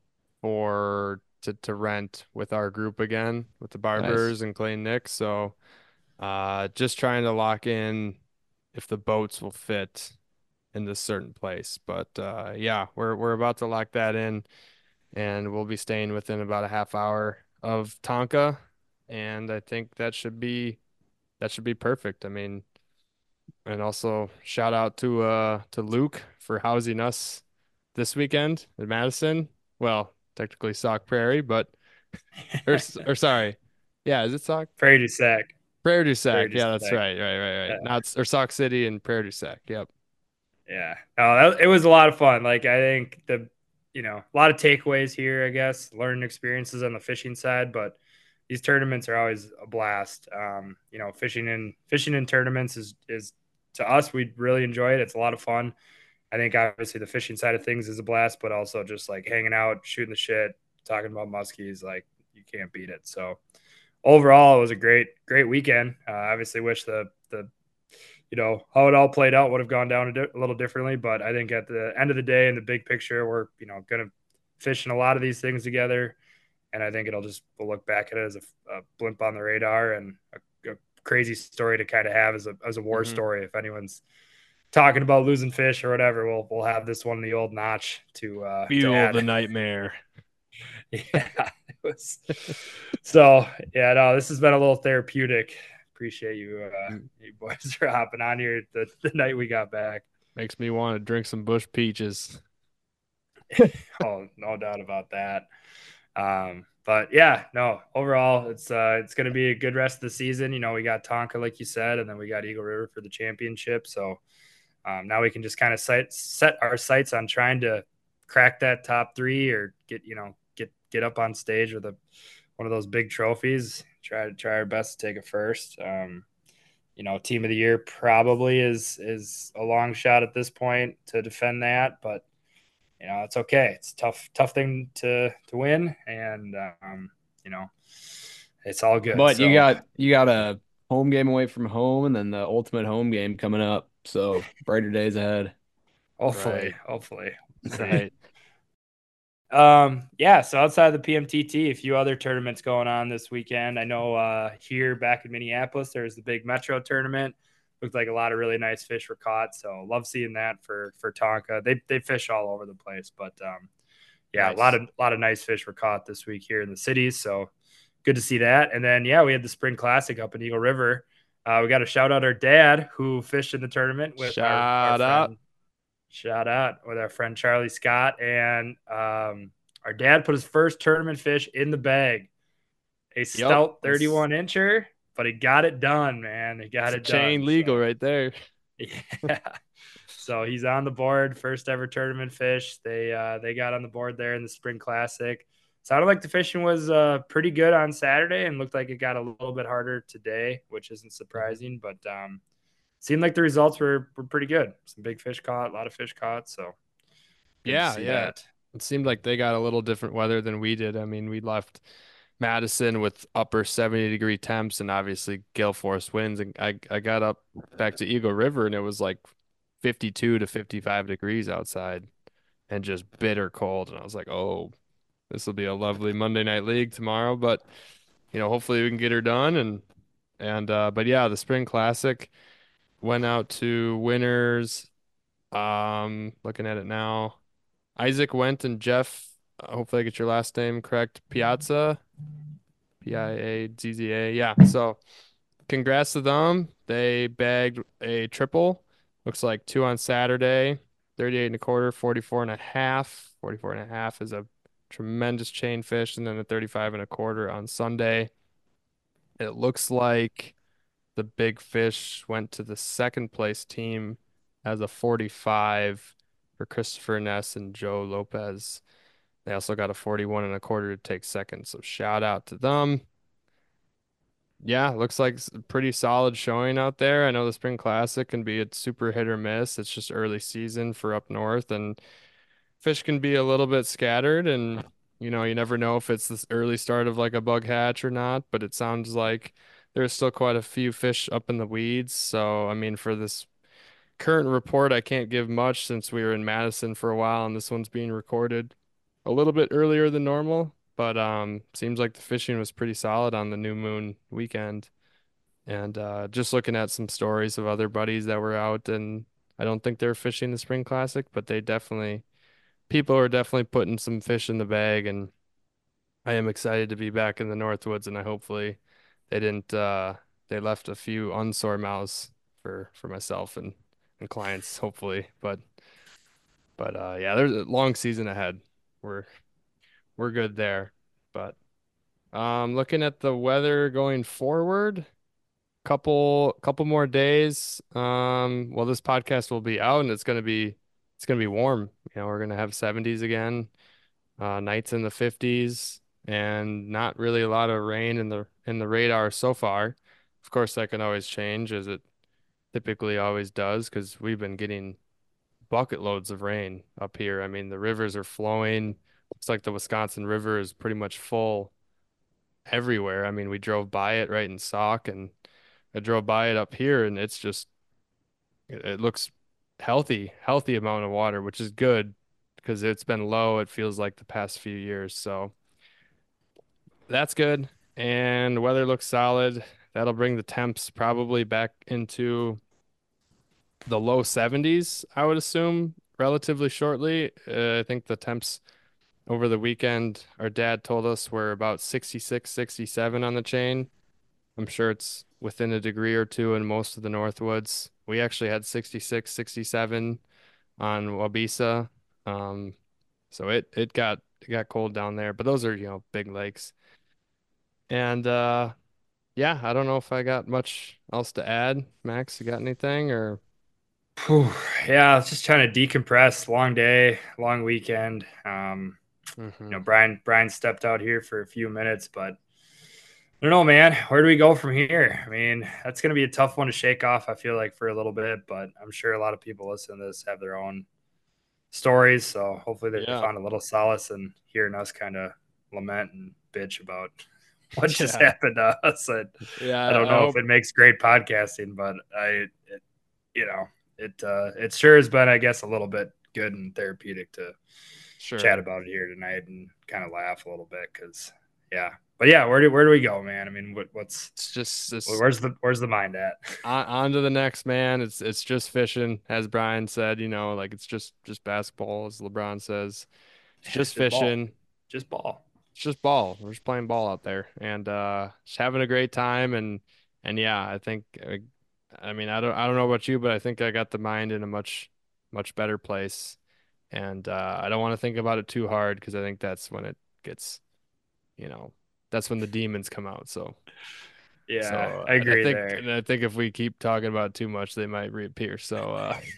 for to rent with our group again with the Nice. Barbers and Clay and Nick. So just trying to lock in if the boats will fit in this certain place. But yeah, we're about to lock that in, and we'll be staying within about a half hour of Tonka, and I think that should be perfect. I mean, and also shout out to Luke for housing us this weekend in Madison. Well, technically Sauk Prairie, but or sorry. Yeah, is it Sauk? Prairie du Sac. Prairie du Sac. Prairie du Yeah, that's Sac. right. Yeah. Now it's or Sauk City and Prairie du Sac. Yep. Yeah. No, it was a lot of fun. Like I think a lot of takeaways here, I guess, learning experiences on the fishing side, but these tournaments are always a blast. Fishing in tournaments is to us, we really enjoy it. It's a lot of fun. I think obviously the fishing side of things is a blast, but also just like hanging out, shooting the shit, talking about muskies, like you can't beat it. So overall, it was a great weekend. Obviously, wish the how it all played out would have gone down a little differently, but I think at the end of the day, in the big picture, we're going to fish in a lot of these things together, and I think we'll look back at it as a blimp on the radar and a crazy story to kind of have as a war story. If anyone's talking about losing fish or whatever, we'll have this one in the old notch to fuel the nightmare. Yeah, it was. So yeah, no, this has been a little therapeutic. Appreciate you, you boys for hopping on here the night we got back. Makes me want to drink some bush peaches. Oh, no doubt about that. But yeah, no, overall, it's going to be a good rest of the season. We got Tonka, like you said, and then we got Eagle River for the championship. So now we can just kind of set our sights on trying to crack that top 3 or get up on stage with one of those big trophies. Try our best to take it first. Team of the year probably is a long shot at this point to defend that, but it's okay. It's tough thing to win, and it's all good. But you got a home game away from home, and then the ultimate home game coming up. So brighter days ahead. Hopefully. Right. Yeah, so outside of the PMTT, a few other tournaments going on this weekend. I know here back in Minneapolis, there's the big Metro tournament. Looked like a lot of really nice fish were caught, so love seeing that for Tonka. They fish all over the place, but yeah, nice. a lot of nice fish were caught this week here in the cities, so good to see that. And then yeah, we had the Spring Classic up in Eagle River. We got to shout out our dad who fished in the tournament with our friend. Shout out with our friend Charlie Scott, and our dad put his first tournament fish in the bag, a stout 31 incher, but he got it done, man. He got it done. Chain legal right there. Yeah. So he's on the board, first ever tournament fish. They got on the board there in the Spring Classic. Sounded like the fishing was pretty good on Saturday, and looked like it got a little bit harder today, which isn't surprising, but seemed like the results were pretty good. Some big fish caught, a lot of fish caught. So yeah. It seemed like they got a little different weather than we did. I mean, we left Madison with upper 70-degree temps and obviously gale force winds. And I got up back to Eagle River and it was like 52 to 55 degrees outside and just bitter cold. And I was like, oh, this will be a lovely Monday Night League tomorrow. But, hopefully we can get her done. But yeah, the Spring Classic went out to winners. Looking at it now, Isaac Went and Jeff, hopefully I get your last name correct, Piazza, Piazza. Yeah, so congrats to them. They bagged a triple. Looks like 2 on Saturday, 38 and a quarter, 44 and a half. 44 and a half is a tremendous chain fish, and then a 35 and a quarter on Sunday. It looks like the big fish went to the second place team as a 45 for Christopher Ness and Joe Lopez. They also got a 41 and a quarter to take second. So shout out to them. Yeah, looks like a pretty solid showing out there. I know the Spring Classic can be a super hit or miss. It's just early season for up north, and fish can be a little bit scattered, and you never know if it's this early start of like a bug hatch or not, but it sounds like there's still quite a few fish up in the weeds. So, I mean, for this current report, I can't give much since we were in Madison for a while and this one's being recorded a little bit earlier than normal, but seems like the fishing was pretty solid on the new moon weekend. And just looking at some stories of other buddies that were out, and I don't think they're fishing the Spring Classic, but people are definitely putting some fish in the bag, and I am excited to be back in the Northwoods, and I hopefully they didn't they left a few unsore mouths for myself and clients, hopefully. But yeah, there's a long season ahead. We're good there. But looking at the weather going forward, couple more days. Well, this podcast will be out and it's gonna be warm. We're gonna have 70s again, nights in the 50s, and not really a lot of rain in the radar so far. Of course, that can always change, as it typically always does, because we've been getting bucket loads of rain up here. I mean, the rivers are flowing. Looks like the Wisconsin River is pretty much full everywhere. I mean, we drove by it right in Sauk, and I drove by it up here, and it's just it looks healthy amount of water, which is good because it's been low, it feels like the past few years. So that's good. And weather looks solid. That'll bring the temps probably back into the low 70s, I would assume, relatively shortly. I think the temps over the weekend, our dad told us were about 66, 67 on the chain. I'm sure it's within a degree or two in most of the Northwoods. We actually had 66, 67 on Wabisa. Um, so it got cold down there, but those are, big lakes. And yeah, I don't know if I got much else to add. Max, you got anything or Whew. Yeah, I was just trying to decompress. Long day, long weekend. Mhm. Brian stepped out here for a few minutes, but I don't know, man. Where do we go from here? I mean, that's going to be a tough one to shake off, I feel like, for a little bit, but I'm sure a lot of people listening to this have their own stories. So hopefully they Yeah. found a little solace in hearing us kind of lament and bitch about what just Yeah. happened to us. And I Yeah, don't I know if hope it makes great podcasting, but you know, it sure has been, I guess, a little bit good and therapeutic to sure. chat about it here tonight and kind of laugh a little bit because, yeah. But yeah, where do we go, man? I mean, what's It's just this where's the mind at? on to the next man. It's just fishing, as Brian said, like it's just basketball, as LeBron says. It's just Just ball, fishing. just ball. It's just ball. We're just playing ball out there and just having a great time and yeah, I think I mean, I don't know about you, but I think I got the mind in a much better place. And I don't want to think about it too hard because I think that's when it gets, you know, that's when the demons come out. Yeah, So I I agree think there. and I think if we keep talking about it too much, they might reappear. So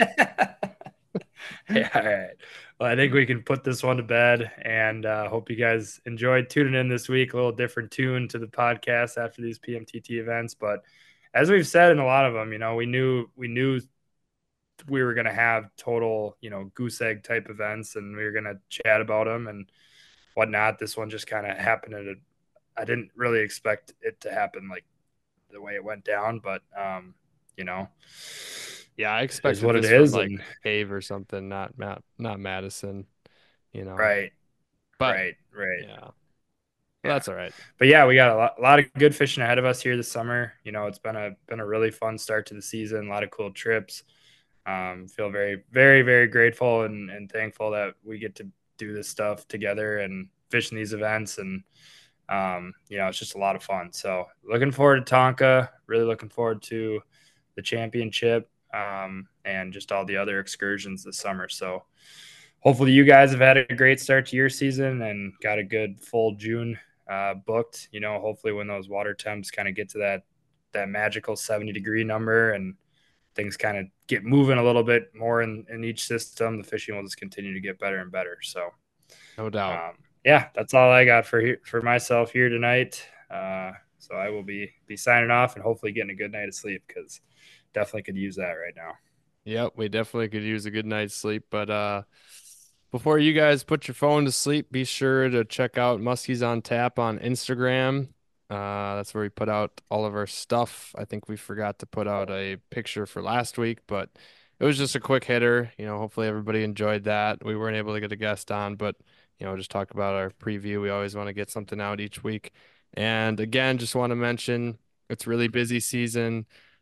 Yeah, all right. Well, I think we can put this one to bed and hope you guys enjoyed tuning in this week. A little different tune to the podcast after these PMTT events. But as we've said in a lot of them, we knew we were going to have total, goose egg type events and we were going to chat about them and whatnot. This one just kind of happened. I didn't really expect it to happen like the way it went down, but, you know, yeah, I is expected what it this from is. like And Cave or something, not Madison, you know. right, But right. yeah, well, Yeah. that's all right. But yeah, we got a lot of good fishing ahead of us here this summer. It's been a really fun start to the season. A lot of cool trips. Feel very, very, very grateful and thankful that we get to do this stuff together and fish in these events. And it's just a lot of fun. So looking forward to Tonka. Really looking forward to the championship and just all the other excursions this summer. So hopefully you guys have had a great start to your season and got a good full June booked. Hopefully when those water temps kind of get to that magical 70-degree number and things kind of get moving a little bit more in each system, the fishing will just continue to get better and better. So, No doubt. yeah, that's all I got for myself here tonight. So I will be signing off and hopefully getting a good night of sleep because definitely could use that right now. Yep, we definitely could use a good night's sleep. But before you guys put your phone to sleep, be sure to check out Muskies on Tap on Instagram. That's where we put out all of our stuff. I think we forgot to put out a picture for last week, but it was just a quick hitter. Hopefully everybody enjoyed that. We weren't able to get a guest on, but just talk about our preview. We always want to get something out each week. And again, just want to mention it's really busy season.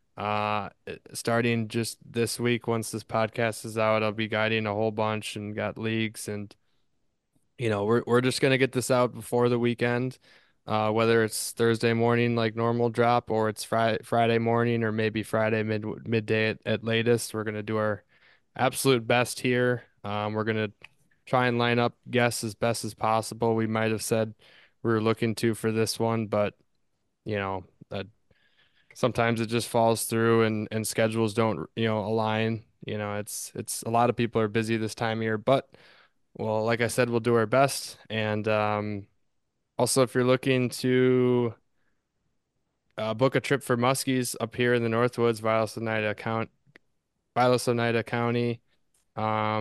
Starting just this week, once this podcast is out, I'll be guiding a whole bunch and got leagues and we're just gonna get this out before the weekend. Whether it's Thursday morning like normal drop or it's Friday morning or maybe Friday midday at latest, we're gonna do our absolute best here. We're gonna try and line up guests as best as possible. We might have said we were looking to for this one, but you know, uh, sometimes it just falls through and schedules don't, align. It's a lot of people are busy this time of year, but well, like I said, we'll do our best. And also, if you're looking to book a trip for muskies up here in the Northwoods, Vilas Oneida County, um,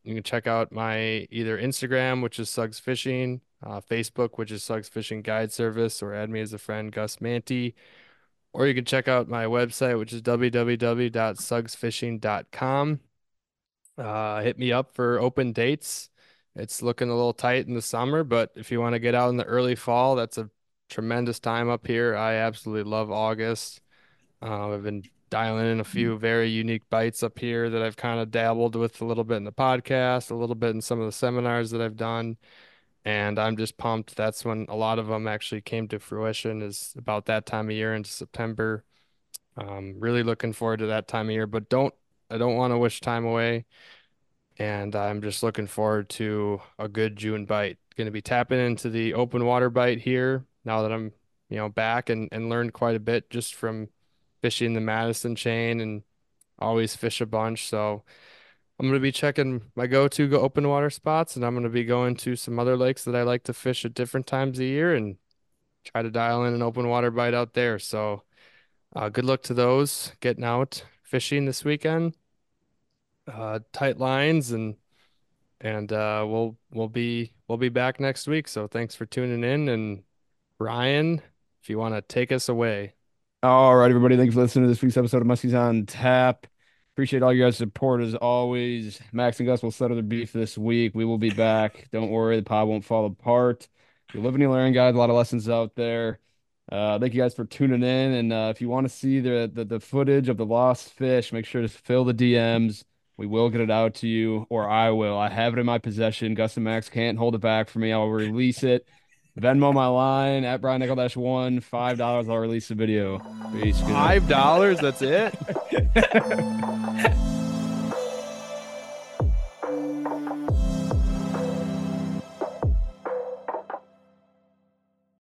You can check out my either Instagram, which is Suggs Fishing, Facebook, which is Suggs Fishing Guide Service, or add me as a friend, Gus Manti. Or you can check out my website, which is www.suggsfishing.com. Hit me up for open dates. It's looking a little tight in the summer, but if you want to get out in the early fall, that's a tremendous time up here. I absolutely love August. I've been dialing in a few very unique bites up here that I've kind of dabbled with a little bit in the podcast, a little bit in some of the seminars that I've done. And I'm just pumped. That's when a lot of them actually came to fruition, is about that time of year into September. Really looking forward to that time of year, but I don't want to wish time away. And I'm just looking forward to a good June bite. Going to be tapping into the open water bite here now that I'm, back and learned quite a bit just from fishing the Madison chain and always fish a bunch. So I'm going to be checking my go open water spots, and I'm going to be going to some other lakes that I like to fish at different times of year and try to dial in an open water bite out there. So good luck to those getting out fishing this weekend. Tight lines and we'll be back next week. So thanks for tuning in. And Brian, if you want to take us away. All right, everybody. Thanks for listening to this week's episode of Muskies on Tap. Appreciate all you guys' support as always. Max and Gus will settle their beef this week. We will be back. Don't worry, the pod won't fall apart. You live and you learn, guys. A lot of lessons out there. Thank you guys for tuning in. And if you want to see the footage of the lost fish, make sure to fill the DMs. We will get it out to you, or I will. I have it in my possession. Gus and Max can't hold it back for me. I will release it. Venmo my line at Brian Nickel-1. $5. I'll release the video. Peace. $5? That's it?